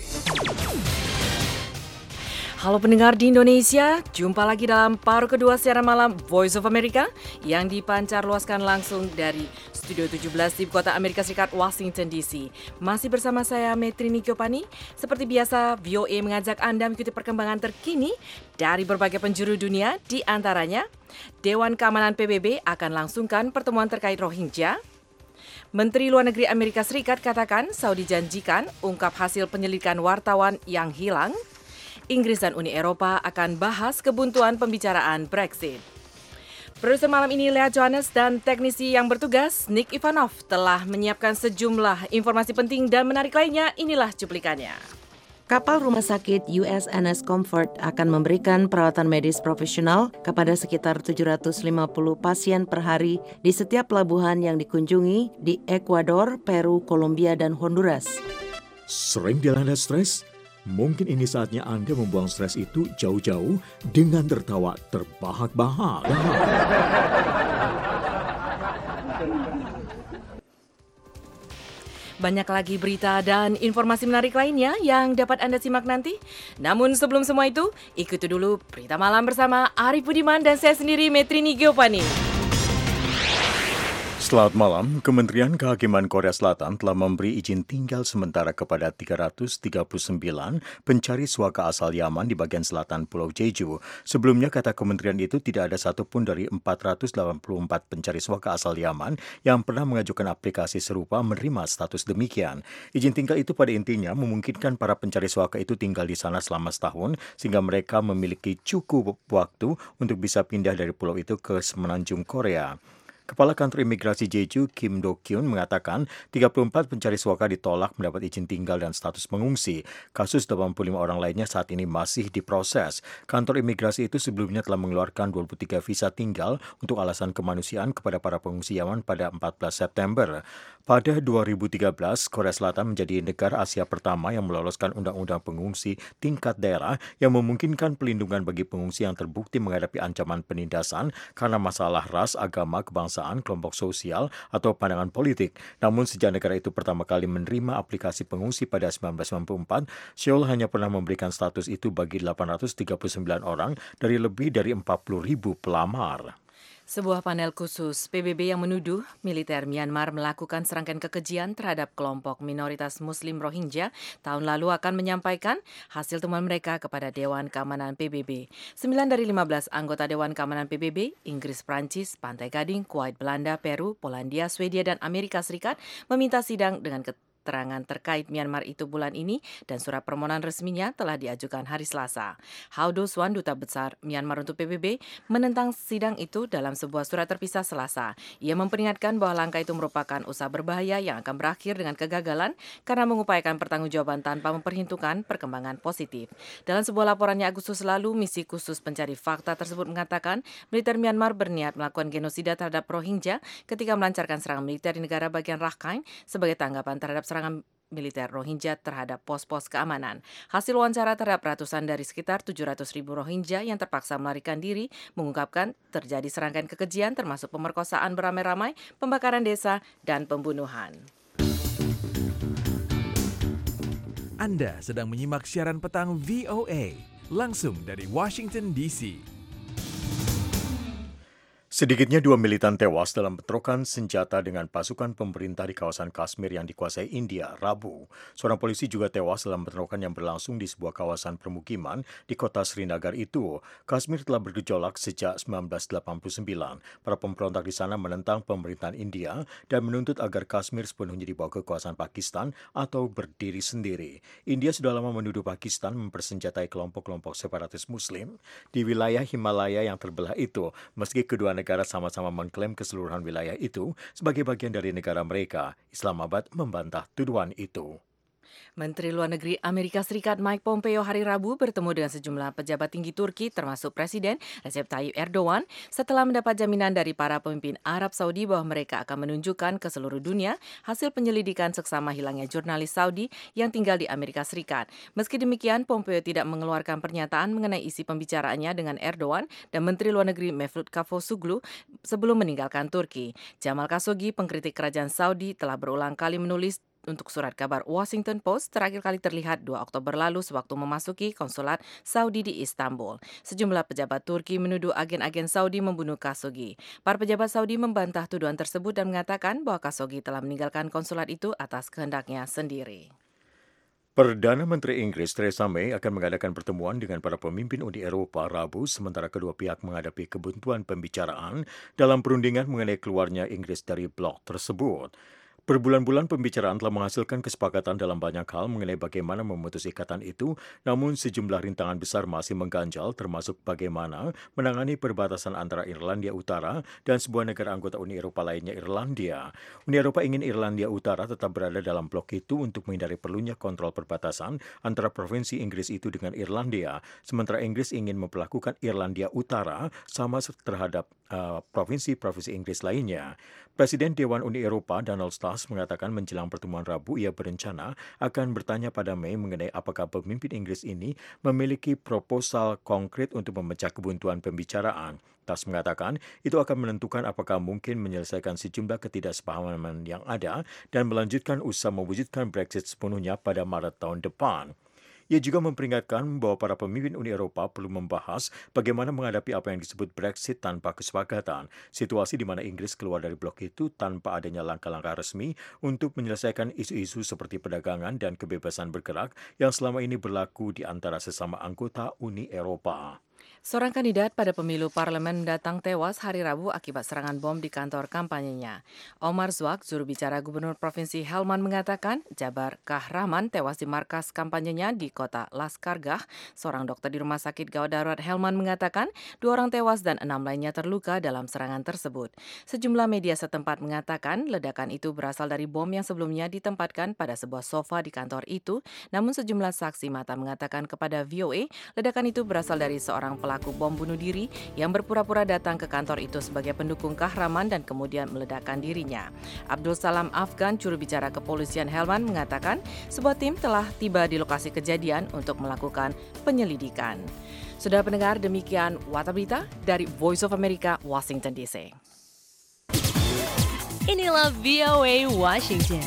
Halo pendengar di Indonesia, jumpa lagi dalam paruh kedua siaran malam Voice of America yang dipancar luaskan langsung dari Studio 17 di kota Amerika Serikat, Washington DC. Masih bersama saya, Metrini Kyopani. Seperti biasa, VOA mengajak Anda mengikuti perkembangan terkini dari berbagai penjuru dunia, di antaranya Dewan Keamanan PBB akan langsungkan pertemuan terkait Rohingya. Menteri Luar Negeri Amerika Serikat katakan Saudi janjikan ungkap hasil penyelidikan wartawan yang hilang. Inggris dan Uni Eropa akan bahas kebuntuan pembicaraan Brexit. Produser malam ini Lea Johannes dan teknisi yang bertugas Nick Ivanov telah menyiapkan sejumlah informasi penting dan menarik lainnya. Inilah cuplikannya. Kapal rumah sakit USNS Comfort akan memberikan perawatan medis profesional kepada sekitar 750 pasien per hari di setiap pelabuhan yang dikunjungi di Ekuador, Peru, Kolombia, dan Honduras. Sering dilanda stres? Mungkin ini saatnya Anda membuang stres itu jauh-jauh dengan tertawa terbahak-bahak. Banyak lagi berita dan informasi menarik lainnya yang dapat Anda simak nanti. Namun sebelum semua itu, ikuti dulu berita malam bersama Arif Budiman dan saya sendiri, Metrini Giopani. Selamat malam, Kementerian Kehakiman Korea Selatan telah memberi izin tinggal sementara kepada 339 pencari suaka asal Yaman di bagian selatan Pulau Jeju. Sebelumnya, kata kementerian itu, tidak ada satupun dari 484 pencari suaka asal Yaman yang pernah mengajukan aplikasi serupa menerima status demikian. Izin tinggal itu pada intinya memungkinkan para pencari suaka itu tinggal di sana selama setahun, sehingga mereka memiliki cukup waktu untuk bisa pindah dari pulau itu ke semenanjung Korea. Kepala Kantor Imigrasi Jeju, Kim Do-kyun, mengatakan 34 pencari suaka ditolak mendapat izin tinggal dan status pengungsi. Kasus 85 orang lainnya saat ini masih diproses. Kantor imigrasi itu sebelumnya telah mengeluarkan 23 visa tinggal untuk alasan kemanusiaan kepada para pengungsi Yaman pada 14 September. Pada 2013, Korea Selatan menjadi negara Asia pertama yang meloloskan undang-undang pengungsi tingkat daerah yang memungkinkan pelindungan bagi pengungsi yang terbukti menghadapi ancaman penindasan karena masalah ras, agama, kebangsaan, kelompok sosial, atau pandangan politik. Namun sejak negara itu pertama kali menerima aplikasi pengungsi pada 1994, Seoul hanya pernah memberikan status itu bagi 839 orang dari lebih dari 40.000 pelamar. Sebuah panel khusus PBB yang menuduh militer Myanmar melakukan serangkaian kekejian terhadap kelompok minoritas Muslim Rohingya tahun lalu akan menyampaikan hasil temuan mereka kepada Dewan Keamanan PBB. 9 dari 15 anggota Dewan Keamanan PBB, Inggris, Prancis, Pantai Gading, Kuwait, Belanda, Peru, Polandia, Swedia, dan Amerika Serikat meminta sidang dengan keterangan terkait Myanmar itu bulan ini dan surat permohonan resminya telah diajukan hari Selasa. Hao Do-swan, Duta Besar Myanmar untuk PBB, menentang sidang itu dalam sebuah surat terpisah Selasa. Ia memperingatkan bahwa langkah itu merupakan usaha berbahaya yang akan berakhir dengan kegagalan karena mengupayakan pertanggungjawaban tanpa memperhitungkan perkembangan positif. Dalam sebuah laporannya Agustus lalu, misi khusus pencari fakta tersebut mengatakan militer Myanmar berniat melakukan genosida terhadap Rohingya ketika melancarkan serangan militer di negara bagian Rakhine sebagai tanggapan terhadap serangan militer Rohingya terhadap pos-pos keamanan. Hasil wawancara terhadap ratusan dari sekitar 700.000 Rohingya yang terpaksa melarikan diri mengungkapkan terjadi serangkaian kekejian termasuk pemerkosaan beramai-ramai, pembakaran desa, dan pembunuhan. Anda sedang menyimak siaran petang VOA langsung dari Washington DC. Sedikitnya 2 militan tewas dalam bentrokan senjata dengan pasukan pemerintah di kawasan Kashmir yang dikuasai India, Rabu. Seorang polisi juga tewas dalam bentrokan yang berlangsung di sebuah kawasan permukiman di kota Srinagar itu. Kashmir telah bergejolak sejak 1989. Para pemberontak di sana menentang pemerintahan India dan menuntut agar Kashmir sepenuhnya dibawa ke kekuasaan Pakistan atau berdiri sendiri. India sudah lama menuduh Pakistan mempersenjatai kelompok-kelompok separatis Muslim di wilayah Himalaya yang terbelah itu, meski kedua negara sama-sama mengklaim keseluruhan wilayah itu sebagai bagian dari negara mereka. Islamabad membantah tuduhan itu. Menteri Luar Negeri Amerika Serikat Mike Pompeo hari Rabu bertemu dengan sejumlah pejabat tinggi Turki termasuk Presiden Recep Tayyip Erdogan setelah mendapat jaminan dari para pemimpin Arab Saudi bahwa mereka akan menunjukkan ke seluruh dunia hasil penyelidikan seksama hilangnya jurnalis Saudi yang tinggal di Amerika Serikat. Meski demikian, Pompeo tidak mengeluarkan pernyataan mengenai isi pembicaraannya dengan Erdogan dan Menteri Luar Negeri Mevlut Cavusoglu sebelum meninggalkan Turki. Jamal Khashoggi, pengkritik kerajaan Saudi, telah berulang kali menulis untuk surat kabar Washington Post terakhir kali terlihat 2 Oktober lalu sewaktu memasuki konsulat Saudi di Istanbul. Sejumlah pejabat Turki menuduh agen-agen Saudi membunuh Khashoggi. Para pejabat Saudi membantah tuduhan tersebut dan mengatakan bahwa Khashoggi telah meninggalkan konsulat itu atas kehendaknya sendiri. Perdana Menteri Inggris Theresa May akan mengadakan pertemuan dengan para pemimpin Uni Eropa Rabu sementara kedua pihak menghadapi kebuntuan pembicaraan dalam perundingan mengenai keluarnya Inggris dari blok tersebut. Berbulan-bulan pembicaraan telah menghasilkan kesepakatan dalam banyak hal mengenai bagaimana memutus ikatan itu, namun sejumlah rintangan besar masih mengganjal, termasuk bagaimana menangani perbatasan antara Irlandia Utara dan sebuah negara anggota Uni Eropa lainnya, Irlandia. Uni Eropa ingin Irlandia Utara tetap berada dalam blok itu untuk menghindari perlunya kontrol perbatasan antara provinsi Inggris itu dengan Irlandia, sementara Inggris ingin memperlakukan Irlandia Utara sama terhadap provinsi-provinsi Inggris lainnya. Presiden Dewan Uni Eropa Donald Tusk mengatakan menjelang pertemuan Rabu ia berencana akan bertanya pada May mengenai apakah pemimpin Inggris ini memiliki proposal konkret untuk memecah kebuntuan pembicaraan. Tusk mengatakan itu akan menentukan apakah mungkin menyelesaikan sejumlah ketidaksepahaman yang ada dan melanjutkan usaha mewujudkan Brexit sepenuhnya pada Maret tahun depan. Ia juga memperingatkan bahwa para pemimpin Uni Eropa perlu membahas bagaimana menghadapi apa yang disebut Brexit tanpa kesepakatan, situasi di mana Inggris keluar dari blok itu tanpa adanya langkah-langkah resmi untuk menyelesaikan isu-isu seperti perdagangan dan kebebasan bergerak yang selama ini berlaku di antara sesama anggota Uni Eropa. Seorang kandidat pada pemilu parlemen mendatang tewas hari Rabu akibat serangan bom di kantor kampanyenya. Omar Zwak, juru bicara Gubernur Provinsi Helmand mengatakan Jabar Kahraman tewas di markas kampanyenya di kota Laskargah. Seorang dokter di Rumah Sakit Gawat Darurat Helmand mengatakan 2 orang tewas dan 6 lainnya terluka dalam serangan tersebut. Sejumlah media setempat mengatakan ledakan itu berasal dari bom yang sebelumnya ditempatkan pada sebuah sofa di kantor itu, namun sejumlah saksi mata mengatakan kepada VOA ledakan itu berasal dari seorang pelaku bom bunuh diri yang berpura-pura datang ke kantor itu sebagai pendukung Kahraman dan kemudian meledakkan dirinya. Abdul Salam Afgan, juru bicara kepolisian Helmand, mengatakan sebuah tim telah tiba di lokasi kejadian untuk melakukan penyelidikan. Sudah pendengar, demikian Warta Berita dari Voice of America, Washington DC. Inilah VOA Washington.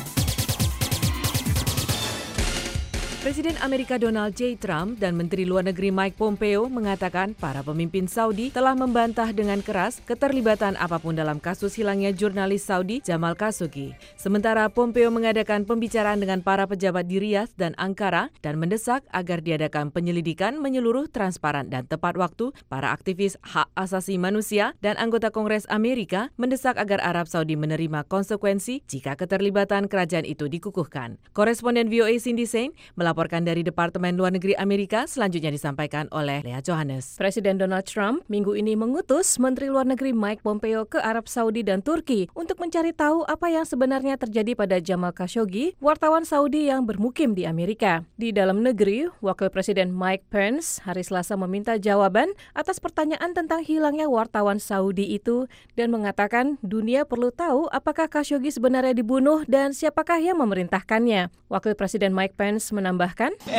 Presiden Amerika Donald J. Trump dan Menteri Luar Negeri Mike Pompeo mengatakan para pemimpin Saudi telah membantah dengan keras keterlibatan apapun dalam kasus hilangnya jurnalis Saudi Jamal Khashoggi. Sementara Pompeo mengadakan pembicaraan dengan para pejabat di Riyadh dan Ankara dan mendesak agar diadakan penyelidikan menyeluruh, transparan dan tepat waktu. Para aktivis hak asasi manusia dan anggota Kongres Amerika mendesak agar Arab Saudi menerima konsekuensi jika keterlibatan kerajaan itu dikukuhkan. Koresponden VOA Cindy Sain melaporkan dari Departemen Luar Negeri Amerika, selanjutnya disampaikan oleh Lea Johannes. Presiden Donald Trump minggu ini mengutus Menteri Luar Negeri Mike Pompeo ke Arab Saudi dan Turki untuk mencari tahu apa yang sebenarnya terjadi pada Jamal Khashoggi, wartawan Saudi yang bermukim di Amerika. Di dalam negeri, Wakil Presiden Mike Pence hari Selasa meminta jawaban atas pertanyaan tentang hilangnya wartawan Saudi itu dan mengatakan dunia perlu tahu apakah Khashoggi sebenarnya dibunuh dan siapakah yang memerintahkannya. Wakil Presiden Mike Pence menambah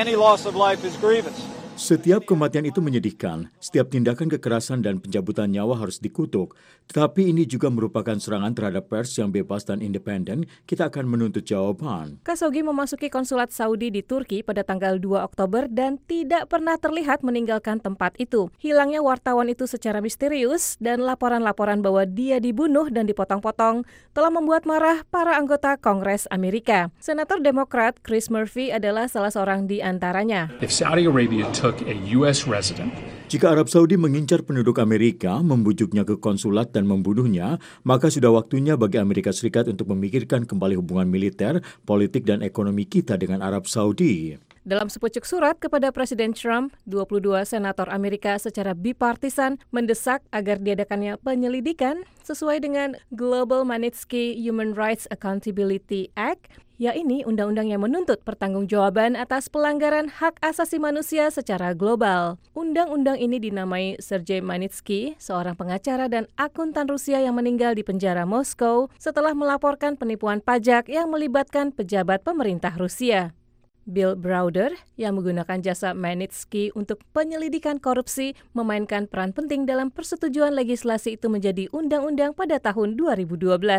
setiap kematian itu menyedihkan, setiap tindakan kekerasan dan pencabutan nyawa harus dikutuk. Tetapi ini juga merupakan serangan terhadap pers yang bebas dan independen. Kita akan menuntut jawaban. Khashoggi memasuki konsulat Saudi di Turki pada tanggal 2 Oktober dan tidak pernah terlihat meninggalkan tempat itu. Hilangnya wartawan itu secara misterius dan laporan-laporan bahwa dia dibunuh dan dipotong-potong telah membuat marah para anggota Kongres Amerika. Senator Demokrat Chris Murphy adalah salah seorang di antaranya. If Saudi Arabia took a US resident, jika Arab Saudi mengincar penduduk Amerika, membujuknya ke konsulat dan membunuhnya, maka sudah waktunya bagi Amerika Serikat untuk memikirkan kembali hubungan militer, politik, dan ekonomi kita dengan Arab Saudi. Dalam sepucuk surat kepada Presiden Trump, 22 senator Amerika secara bipartisan mendesak agar diadakannya penyelidikan sesuai dengan Global Magnitsky Human Rights Accountability Act, yaitu undang-undang yang menuntut pertanggungjawaban atas pelanggaran hak asasi manusia secara global. Undang-undang ini dinamai Sergei Magnitsky, seorang pengacara dan akuntan Rusia yang meninggal di penjara Moskow setelah melaporkan penipuan pajak yang melibatkan pejabat pemerintah Rusia. Bill Browder, yang menggunakan jasa Magnitsky untuk penyelidikan korupsi, memainkan peran penting dalam persetujuan legislasi itu menjadi undang-undang pada tahun 2012.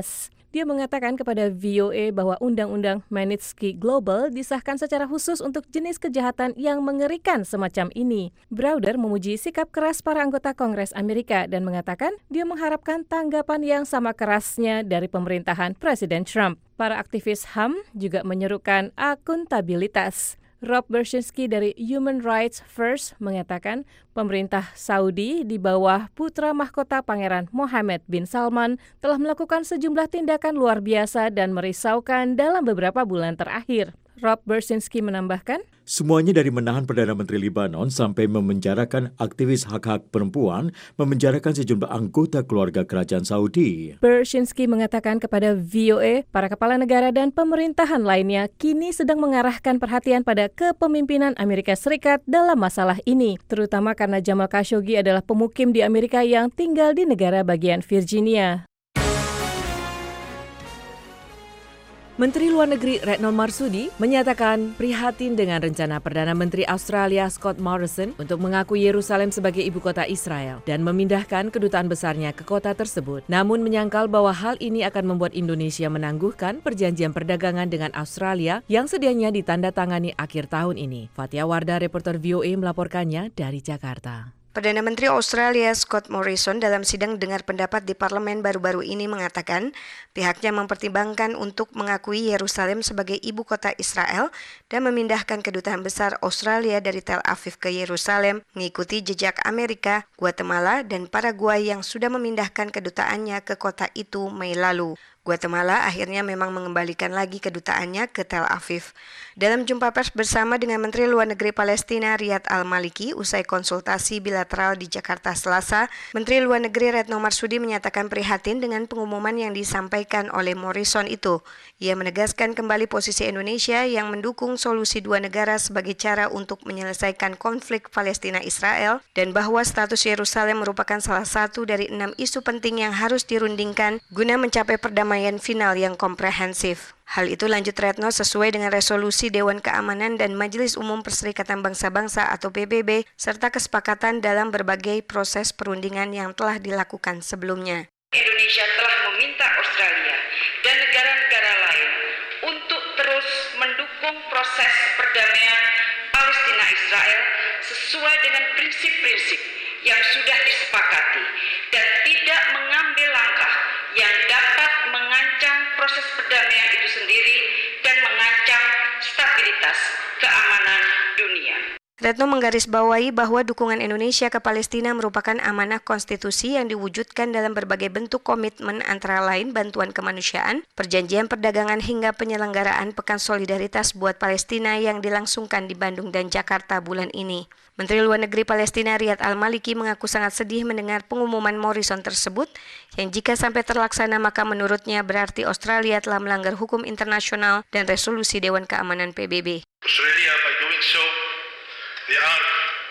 Dia mengatakan kepada VOA bahwa Undang-Undang Magnitsky Global disahkan secara khusus untuk jenis kejahatan yang mengerikan semacam ini. Browder memuji sikap keras para anggota Kongres Amerika dan mengatakan dia mengharapkan tanggapan yang sama kerasnya dari pemerintahan Presiden Trump. Para aktivis HAM juga menyerukan akuntabilitas. Rob Berschinski dari Human Rights First mengatakan pemerintah Saudi di bawah putra mahkota Pangeran Mohammed bin Salman telah melakukan sejumlah tindakan luar biasa dan merisaukan dalam beberapa bulan terakhir. Rob Berschinski menambahkan, semuanya dari menahan Perdana Menteri Libanon sampai memenjarakan aktivis hak-hak perempuan, memenjarakan sejumlah anggota keluarga kerajaan Saudi. Berschinski mengatakan kepada VOA, para kepala negara dan pemerintahan lainnya kini sedang mengarahkan perhatian pada kepemimpinan Amerika Serikat dalam masalah ini, terutama karena Jamal Khashoggi adalah pemukim di Amerika yang tinggal di negara bagian Virginia. Menteri Luar Negeri Retno Marsudi menyatakan prihatin dengan rencana Perdana Menteri Australia Scott Morrison untuk mengakui Yerusalem sebagai ibu kota Israel dan memindahkan kedutaan besarnya ke kota tersebut. Namun menyangkal bahwa hal ini akan membuat Indonesia menangguhkan perjanjian perdagangan dengan Australia yang sedianya ditandatangani akhir tahun ini. Fatia Wardah, reporter VOA melaporkannya dari Jakarta. Perdana Menteri Australia Scott Morrison dalam sidang dengar pendapat di parlemen baru-baru ini mengatakan pihaknya mempertimbangkan untuk mengakui Yerusalem sebagai ibu kota Israel dan memindahkan kedutaan besar Australia dari Tel Aviv ke Yerusalem mengikuti jejak Amerika, Guatemala, dan Paraguay yang sudah memindahkan kedutaannya ke kota itu Mei lalu. Guatemala akhirnya memang mengembalikan lagi kedutaannya ke Tel Aviv. Dalam jumpa pers bersama dengan Menteri Luar Negeri Palestina Riyad Al-Maliki usai konsultasi bilateral di Jakarta Selasa, Menteri Luar Negeri Retno Marsudi menyatakan prihatin dengan pengumuman yang disampaikan oleh Morrison itu. Ia menegaskan kembali posisi Indonesia yang mendukung solusi dua negara sebagai cara untuk menyelesaikan konflik Palestina-Israel dan bahwa status Yerusalem merupakan salah satu dari 6 isu penting yang harus dirundingkan guna mencapai perdamaian final yang komprehensif. Hal itu lanjut Retno sesuai dengan resolusi Dewan Keamanan dan Majelis Umum Perserikatan Bangsa-Bangsa atau PBB serta kesepakatan dalam berbagai proses perundingan yang telah dilakukan sebelumnya. Indonesia telah meminta Australia dan negara-negara lain untuk terus mendukung proses perdamaian Palestina-Israel sesuai dengan prinsip-prinsip yang sudah disepakati dan tidak mengambil langkah yang dapat mengancam proses perdamaian itu sendiri dan mengancam stabilitas keamanan dunia. Retno menggarisbawahi bahwa dukungan Indonesia ke Palestina merupakan amanah konstitusi yang diwujudkan dalam berbagai bentuk komitmen antara lain bantuan kemanusiaan, perjanjian perdagangan hingga penyelenggaraan Pekan Solidaritas buat Palestina yang dilangsungkan di Bandung dan Jakarta bulan ini. Menteri Luar Negeri Palestina Riyad Al-Maliki mengaku sangat sedih mendengar pengumuman Morrison tersebut yang jika sampai terlaksana maka menurutnya berarti Australia telah melanggar hukum internasional dan resolusi Dewan Keamanan PBB. Australia, by doing so, they are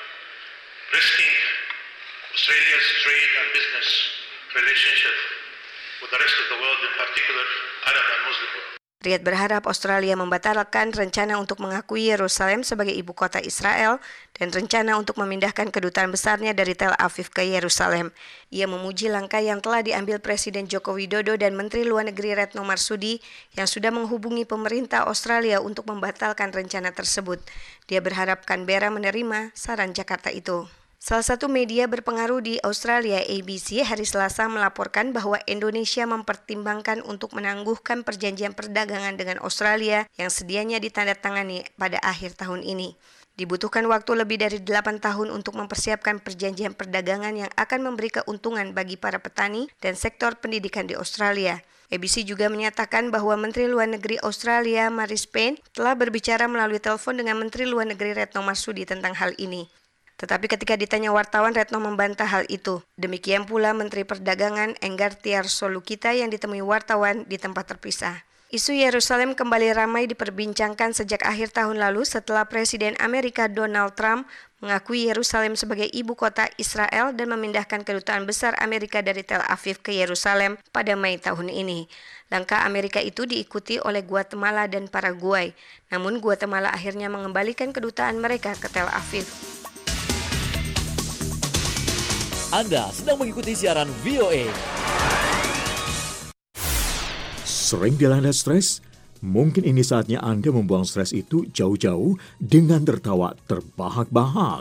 risking Australia's trade and business relationship with the rest of the world, in particular Arab and Muslim world. Riyad berharap Australia membatalkan rencana untuk mengakui Yerusalem sebagai ibu kota Israel dan rencana untuk memindahkan kedutaan besarnya dari Tel Aviv ke Yerusalem. Ia memuji langkah yang telah diambil Presiden Joko Widodo dan Menteri Luar Negeri Retno Marsudi yang sudah menghubungi pemerintah Australia untuk membatalkan rencana tersebut. Dia berharap Canberra menerima saran Jakarta itu. Salah satu media berpengaruh di Australia, ABC, hari Selasa melaporkan bahwa Indonesia mempertimbangkan untuk menangguhkan perjanjian perdagangan dengan Australia yang sedianya ditandatangani pada akhir tahun ini. Dibutuhkan waktu lebih dari 8 tahun untuk mempersiapkan perjanjian perdagangan yang akan memberi keuntungan bagi para petani dan sektor pendidikan di Australia. ABC juga menyatakan bahwa Menteri Luar Negeri Australia, Marise Payne, telah berbicara melalui telepon dengan Menteri Luar Negeri Retno Marsudi tentang hal ini. Tetapi ketika ditanya wartawan, Retno membantah hal itu. Demikian pula Menteri Perdagangan Enggar Tiarso Lukita yang ditemui wartawan di tempat terpisah. Isu Yerusalem kembali ramai diperbincangkan sejak akhir tahun lalu setelah Presiden Amerika Donald Trump mengakui Yerusalem sebagai ibu kota Israel dan memindahkan kedutaan besar Amerika dari Tel Aviv ke Yerusalem pada Mei tahun ini. Langkah Amerika itu diikuti oleh Guatemala dan Paraguay. Namun Guatemala akhirnya mengembalikan kedutaan mereka ke Tel Aviv. Anda sedang mengikuti siaran VOA. Sering dilanda stres? Mungkin ini saatnya Anda membuang stres itu jauh-jauh dengan tertawa terbahak-bahak.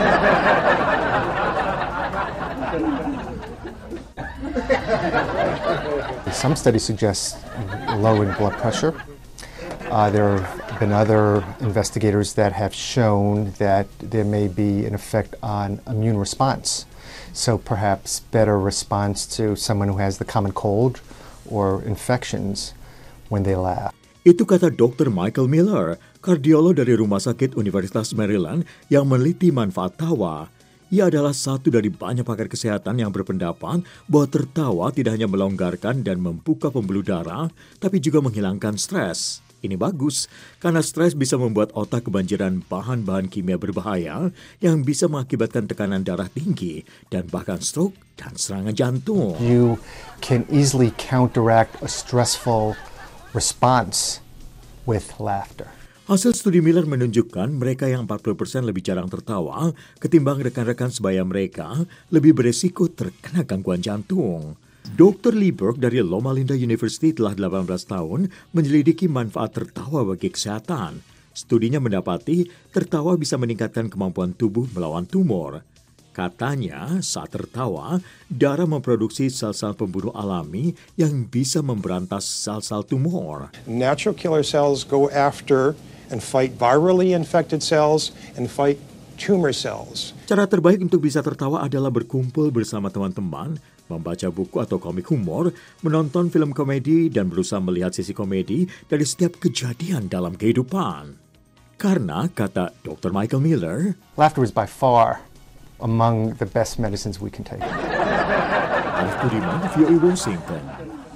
Some studies suggest low in blood pressure. There have been other investigators that have shown that there may be an effect on immune response. So perhaps better response to someone who has the common cold or infections when they laugh. Itu kata Dr. Michael Miller, kardiolog dari Rumah Sakit Universitas Maryland yang meneliti manfaat tawa. Ia adalah satu dari banyak pakar kesehatan yang berpendapat bahwa tertawa tidak hanya melonggarkan dan membuka pembuluh darah, tapi juga menghilangkan stres. Ini bagus, karena stres bisa membuat otak kebanjiran bahan-bahan kimia berbahaya yang bisa mengakibatkan tekanan darah tinggi dan bahkan stroke dan serangan jantung. You can easily counteract a stressful response with laughter. Hasil studi Miller menunjukkan mereka yang 40% lebih jarang tertawa ketimbang rekan-rekan sebaya mereka lebih beresiko terkena gangguan jantung. Dr. Lee Berg dari Loma Linda University telah 18 tahun menyelidiki manfaat tertawa bagi kesehatan. Studinya mendapati tertawa bisa meningkatkan kemampuan tubuh melawan tumor. Katanya, saat tertawa, darah memproduksi sel-sel pembunuh alami yang bisa memberantas sel-sel tumor. Natural killer cells go after and fight virally infected cells and fight tumor cells. Cara terbaik untuk bisa tertawa adalah berkumpul bersama teman-teman, membaca buku atau komik humor, menonton film komedi, dan berusaha melihat sisi komedi dari setiap kejadian dalam kehidupan. Karena, kata Dr. Michael Miller, laughter is by far among the best medicines we can take. Arif Budiman, VOA Washington.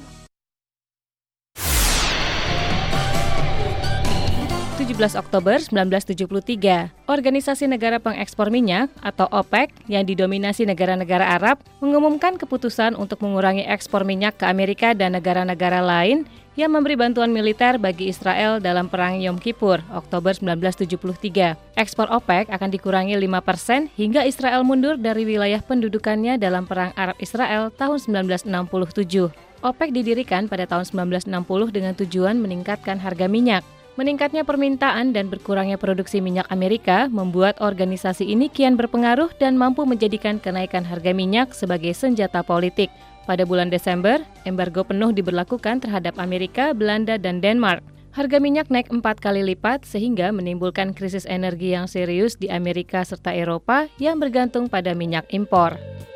Oktober 1973, Organisasi Negara Pengekspor Minyak atau OPEC yang didominasi negara-negara Arab mengumumkan keputusan untuk mengurangi ekspor minyak ke Amerika dan negara-negara lain yang memberi bantuan militer bagi Israel dalam Perang Yom Kippur, Oktober 1973. Ekspor OPEC akan dikurangi 5% hingga Israel mundur dari wilayah pendudukannya dalam Perang Arab-Israel tahun 1967. OPEC didirikan pada tahun 1960 dengan tujuan meningkatkan harga minyak. Meningkatnya permintaan dan berkurangnya produksi minyak Amerika membuat organisasi ini kian berpengaruh dan mampu menjadikan kenaikan harga minyak sebagai senjata politik. Pada bulan Desember, embargo penuh diberlakukan terhadap Amerika, Belanda, dan Denmark. Harga minyak naik 4 kali lipat sehingga menimbulkan krisis energi yang serius di Amerika serta Eropa yang bergantung pada minyak impor.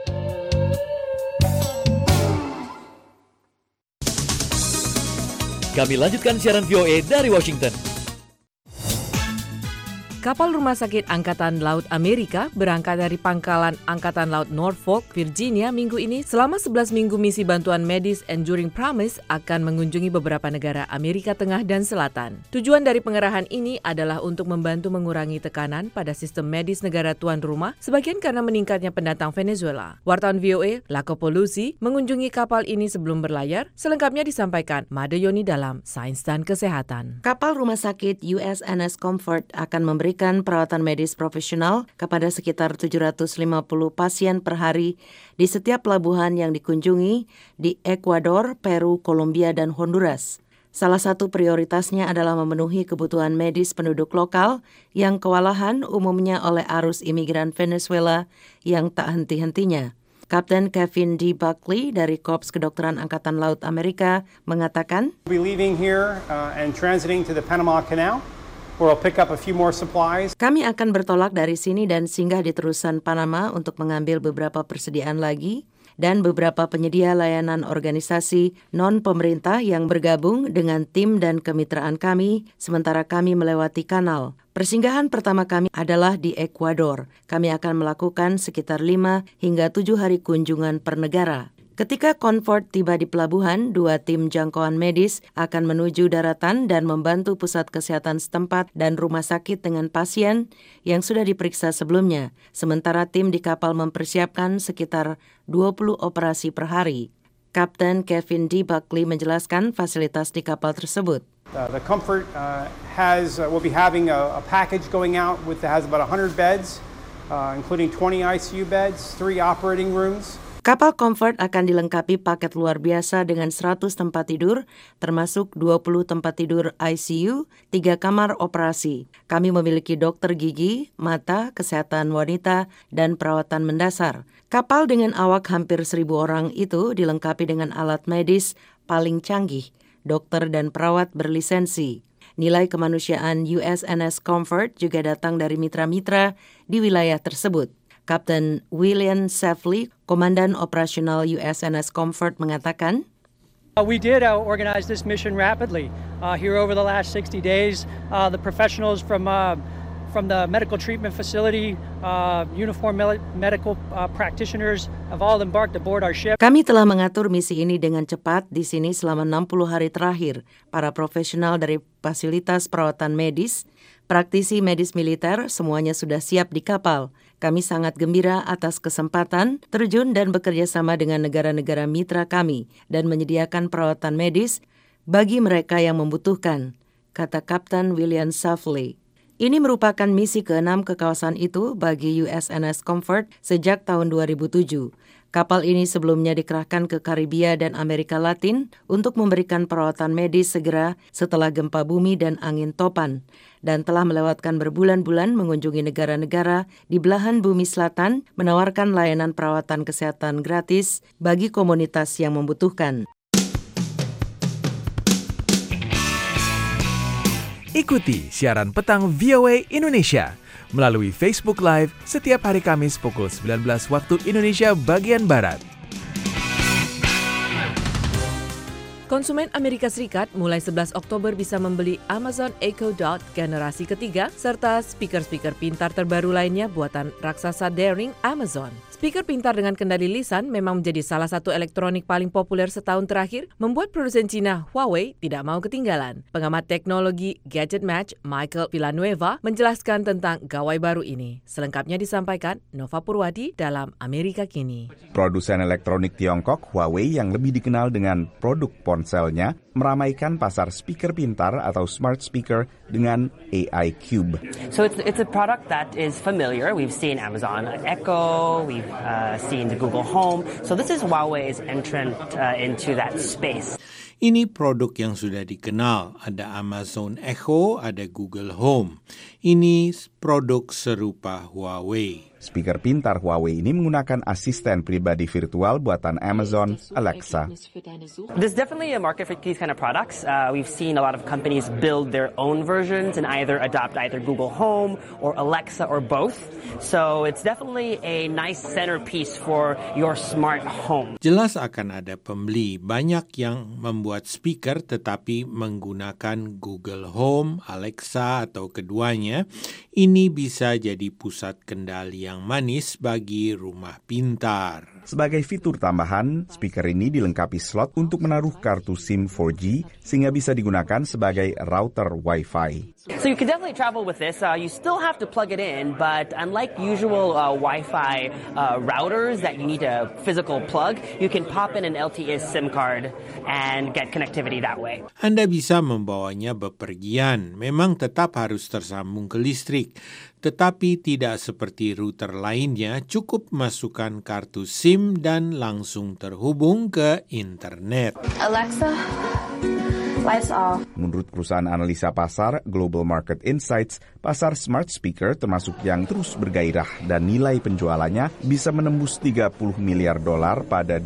Kami lanjutkan siaran VOA dari Washington. Kapal Rumah Sakit Angkatan Laut Amerika berangkat dari pangkalan Angkatan Laut Norfolk, Virginia minggu ini. Selama 11 minggu misi bantuan medis Enduring Promise akan mengunjungi beberapa negara Amerika Tengah dan Selatan. Tujuan dari pengerahan ini adalah untuk membantu mengurangi tekanan pada sistem medis negara tuan rumah, sebagian karena meningkatnya pendatang Venezuela. Wartawan VOA, Lako Polusi, mengunjungi kapal ini sebelum berlayar. Selengkapnya disampaikan Made Yoni dalam Sains dan Kesehatan. Kapal Rumah Sakit USNS Comfort akan memberikan perawatan medis profesional kepada sekitar 750 pasien per hari di setiap pelabuhan yang dikunjungi di Ekuador, Peru, Kolombia, dan Honduras. Salah satu prioritasnya adalah memenuhi kebutuhan medis penduduk lokal yang kewalahan umumnya oleh arus imigran Venezuela yang tak henti-hentinya. Kapten Kevin D. Buckley dari Korps Kedokteran Angkatan Laut Amerika mengatakan, We'll be leaving here and transiting to the Panama Canal. We'll pick up a few more supplies. Kami akan bertolak dari sini dan singgah di terusan Panama untuk mengambil beberapa persediaan lagi dan beberapa penyedia layanan organisasi non-pemerintah yang bergabung dengan tim dan kemitraan kami sementara kami melewati kanal. Persinggahan pertama kami adalah di Ekuador. Kami akan melakukan sekitar 5 hingga 7 hari kunjungan per negara. Ketika Comfort tiba di pelabuhan, 2 tim jangkauan medis akan menuju daratan dan membantu pusat kesehatan setempat dan rumah sakit dengan pasien yang sudah diperiksa sebelumnya. Sementara tim di kapal mempersiapkan sekitar 20 operasi per hari. Kapten Kevin D. Buckley menjelaskan fasilitas di kapal tersebut. The Comfort will be having a package going out has about 100 beds, including 20 ICU beds, 3 operating rooms. Kapal Comfort akan dilengkapi paket luar biasa dengan 100 tempat tidur, termasuk 20 tempat tidur ICU, 3 kamar operasi. Kami memiliki dokter gigi, mata, kesehatan wanita, dan perawatan mendasar. Kapal dengan awak hampir 1.000 orang itu dilengkapi dengan alat medis paling canggih, dokter dan perawat berlisensi. Nilai kemanusiaan USNS Comfort juga datang dari mitra-mitra di wilayah tersebut. Kapten William Safley, Komandan Operasional USNS Comfort mengatakan, We did organize this mission rapidly. Here over the last 60 days, the professionals from the medical treatment facility, uniformed medical practitioners have all embarked aboard our ship. Kami telah mengatur misi ini dengan cepat di sini selama 60 hari terakhir. Para profesional dari fasilitas perawatan medis, praktisi medis militer, semuanya sudah siap di kapal. Kami sangat gembira atas kesempatan terjun dan bekerja sama dengan negara-negara mitra kami dan menyediakan perawatan medis bagi mereka yang membutuhkan, kata Kapten William Safley. Ini merupakan misi ke-6 ke kawasan itu bagi USNS Comfort sejak tahun 2007. Kapal ini sebelumnya dikerahkan ke Karibia dan Amerika Latin untuk memberikan perawatan medis segera setelah gempa bumi dan angin topan, dan telah melewatkan berbulan-bulan mengunjungi negara-negara di belahan bumi selatan, menawarkan layanan perawatan kesehatan gratis bagi komunitas yang membutuhkan. Ikuti siaran petang VOA Indonesia melalui Facebook Live setiap hari Kamis pukul 19 waktu Indonesia bagian Barat. Konsumen Amerika Serikat mulai 11 Oktober bisa membeli Amazon Echo Dot generasi ketiga serta speaker-speaker pintar terbaru lainnya buatan raksasa daring Amazon. Speaker pintar dengan kendali lisan memang menjadi salah satu elektronik paling populer setahun terakhir, membuat produsen Cina Huawei tidak mau ketinggalan. Pengamat teknologi Gadget Match Michael Villanueva menjelaskan tentang gawai baru ini. Selengkapnya disampaikan Nova Purwadi dalam Amerika Kini. Produsen elektronik Tiongkok Huawei yang lebih dikenal dengan produk ponselnya meramaikan pasar speaker pintar atau smart speaker dengan AI Cube. So it's a product that is familiar. We've seen Amazon Echo, we've seen the Google Home. So this is Huawei's entrant into that space. Ini produk yang sudah dikenal, ada Amazon Echo, ada Google Home. Ini produk serupa Huawei. Speaker pintar Huawei ini menggunakan asisten pribadi virtual buatan Amazon, Alexa. There's definitely a market for these kind of products. We've seen a lot of companies build their own versions and either adopt either Google Home or Alexa or both. So it's definitely a nice centerpiece for your smart home. Jelas akan ada pembeli. Banyak yang membuat speaker tetapi menggunakan Google Home, Alexa atau keduanya. Ini bisa jadi pusat kendali yang manis bagi rumah pintar. Sebagai fitur tambahan, speaker ini dilengkapi slot untuk menaruh kartu SIM 4G sehingga bisa digunakan sebagai router Wi-Fi. So you can definitely travel with this. You still have to plug it in, but unlike usual Wi-Fi routers that you need a physical plug, you can pop in an LTE SIM card and get connectivity that way. Anda bisa membawanya bepergian, memang tetap harus tersambung ke listrik, tetapi tidak seperti router lainnya, cukup masukkan kartu SIM dan langsung terhubung ke internet. Alexa, lights off. Menurut perusahaan analisa pasar Global Market Insights, pasar smart speaker termasuk yang terus bergairah dan nilai penjualannya bisa menembus $30 miliar pada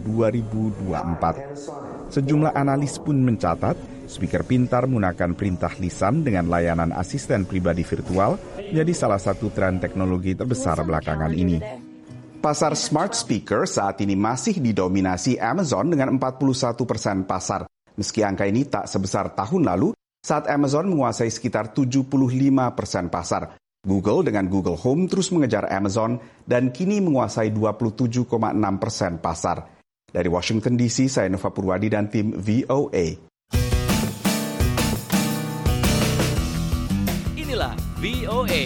2024. Sejumlah analis pun mencatat, speaker pintar menggunakan perintah lisan dengan layanan asisten pribadi virtual jadi salah satu tren teknologi terbesar belakangan ini. Pasar smart speaker saat ini masih didominasi Amazon dengan 41% pasar. Meski angka ini tak sebesar tahun lalu, saat Amazon menguasai sekitar 75% pasar. Google dengan Google Home terus mengejar Amazon dan kini menguasai 27,6% pasar. Dari Washington DC, saya Nova Purwadi dan tim VOA. Inilah VOA.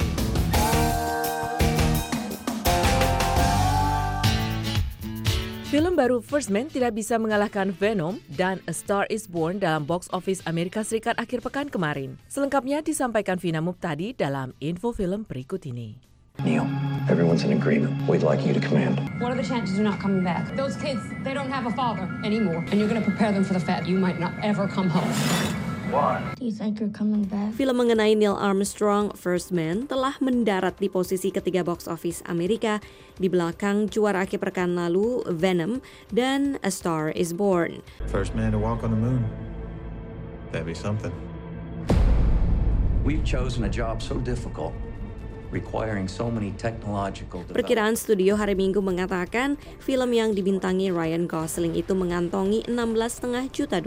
Film baru First Man tidak bisa mengalahkan Venom dan A Star is Born dalam box office Amerika Serikat akhir pekan kemarin. Selengkapnya disampaikan Vina Muptadi dalam info film berikut ini. Neo, Everyone's in agreement. We'd like you to command. What are the chances of not coming back? Those kids, they don't have a father anymore. And you're going to prepare them for the fact you might not ever come home. Why? Do you think you're coming back? Film mengenai Neil Armstrong, First Man, telah mendarat di posisi ketiga box office Amerika di belakang juara akhir pekan lalu, Venom, dan A Star is Born. First man to walk on the moon. That'd be something. We've chosen a job so difficult, requiring so many technological developments. Perkiraan studio hari Minggu mengatakan film yang dibintangi Ryan Gosling itu mengantongi $16,5 juta.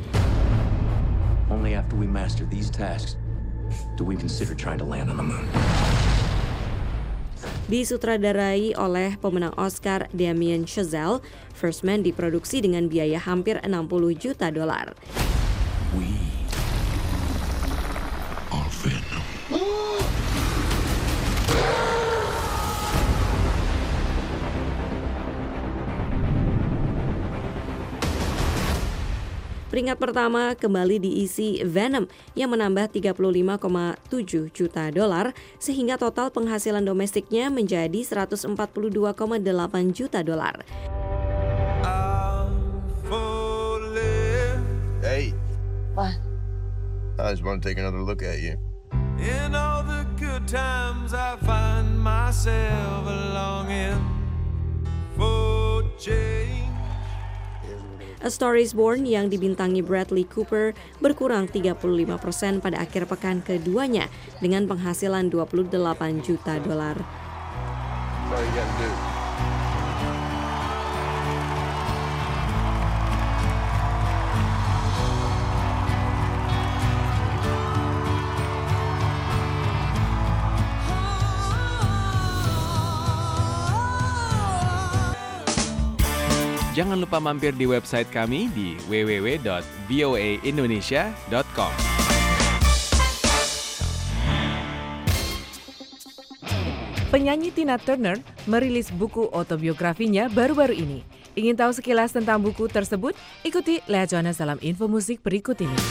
Only after we master these tasks do we consider trying to land on the moon. Disutradarai oleh pemenang Oscar Damien Chazelle, First Man diproduksi dengan biaya hampir $60 juta. We are Venom. Peringkat pertama kembali diisi Venom yang menambah $35,7 juta sehingga total penghasilan domestiknya menjadi $142,8 juta. Hey. What? I just want to take another look at you. In all the good times I find myself longing for change. A Star is Born yang dibintangi Bradley Cooper berkurang 35% pada akhir pekan keduanya dengan penghasilan $28 juta. Jangan lupa mampir di website kami di www.voaindonesia.com. Penyanyi Tina Turner merilis buku autobiografinya baru-baru ini. Ingin tahu sekilas tentang buku tersebut? Ikuti Lea Jonas dalam info musik berikut ini.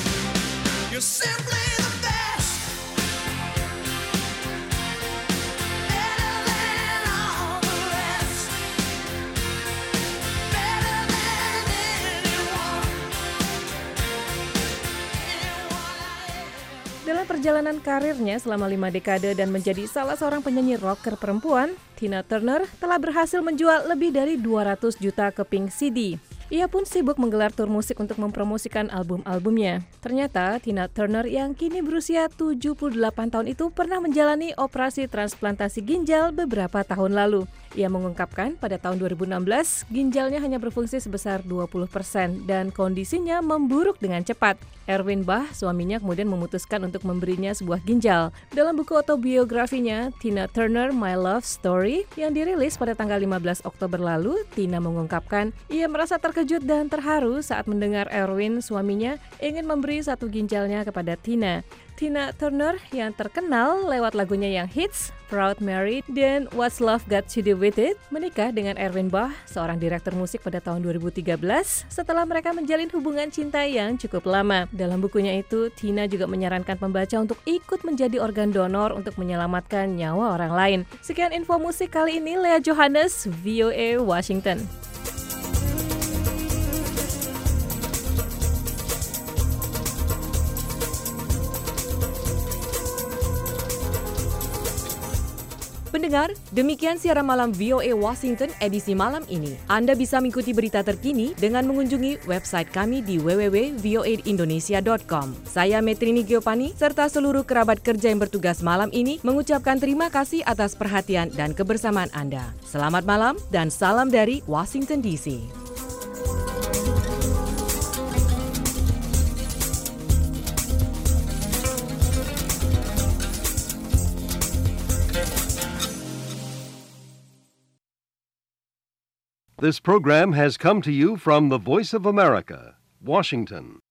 Dalam perjalanan karirnya selama 5 dekade dan menjadi salah seorang penyanyi rocker perempuan, Tina Turner telah berhasil menjual lebih dari 200 juta keping CD. Ia pun sibuk menggelar tur musik untuk mempromosikan album-albumnya. Ternyata Tina Turner yang kini berusia 78 tahun itu pernah menjalani operasi transplantasi ginjal beberapa tahun lalu. Ia mengungkapkan pada tahun 2016 ginjalnya hanya berfungsi sebesar 20% dan kondisinya memburuk dengan cepat. Erwin Bach, suaminya, kemudian memutuskan untuk memberinya sebuah ginjal. Dalam buku autobiografinya, Tina Turner My Love Story yang dirilis pada tanggal 15 Oktober lalu, Tina mengungkapkan ia merasa terkejut dan terharu saat mendengar Erwin, suaminya, ingin memberi satu ginjalnya kepada Tina. Tina Turner yang terkenal lewat lagunya yang hits, Proud Mary dan What's Love Got to Do With It, menikah dengan Erwin Bach, seorang direktur musik pada tahun 2013 setelah mereka menjalin hubungan cinta yang cukup lama. Dalam bukunya itu, Tina juga menyarankan pembaca untuk ikut menjadi organ donor untuk menyelamatkan nyawa orang lain. Sekian info musik kali ini, Lea Johannes, VOA Washington. Pendengar, demikian siaran malam VOA Washington edisi malam ini. Anda bisa mengikuti berita terkini dengan mengunjungi website kami di www.voaindonesia.com. Saya Metrini Giopani serta seluruh kerabat kerja yang bertugas malam ini mengucapkan terima kasih atas perhatian dan kebersamaan Anda. Selamat malam dan salam dari Washington DC. This program has come to you from the Voice of America, Washington.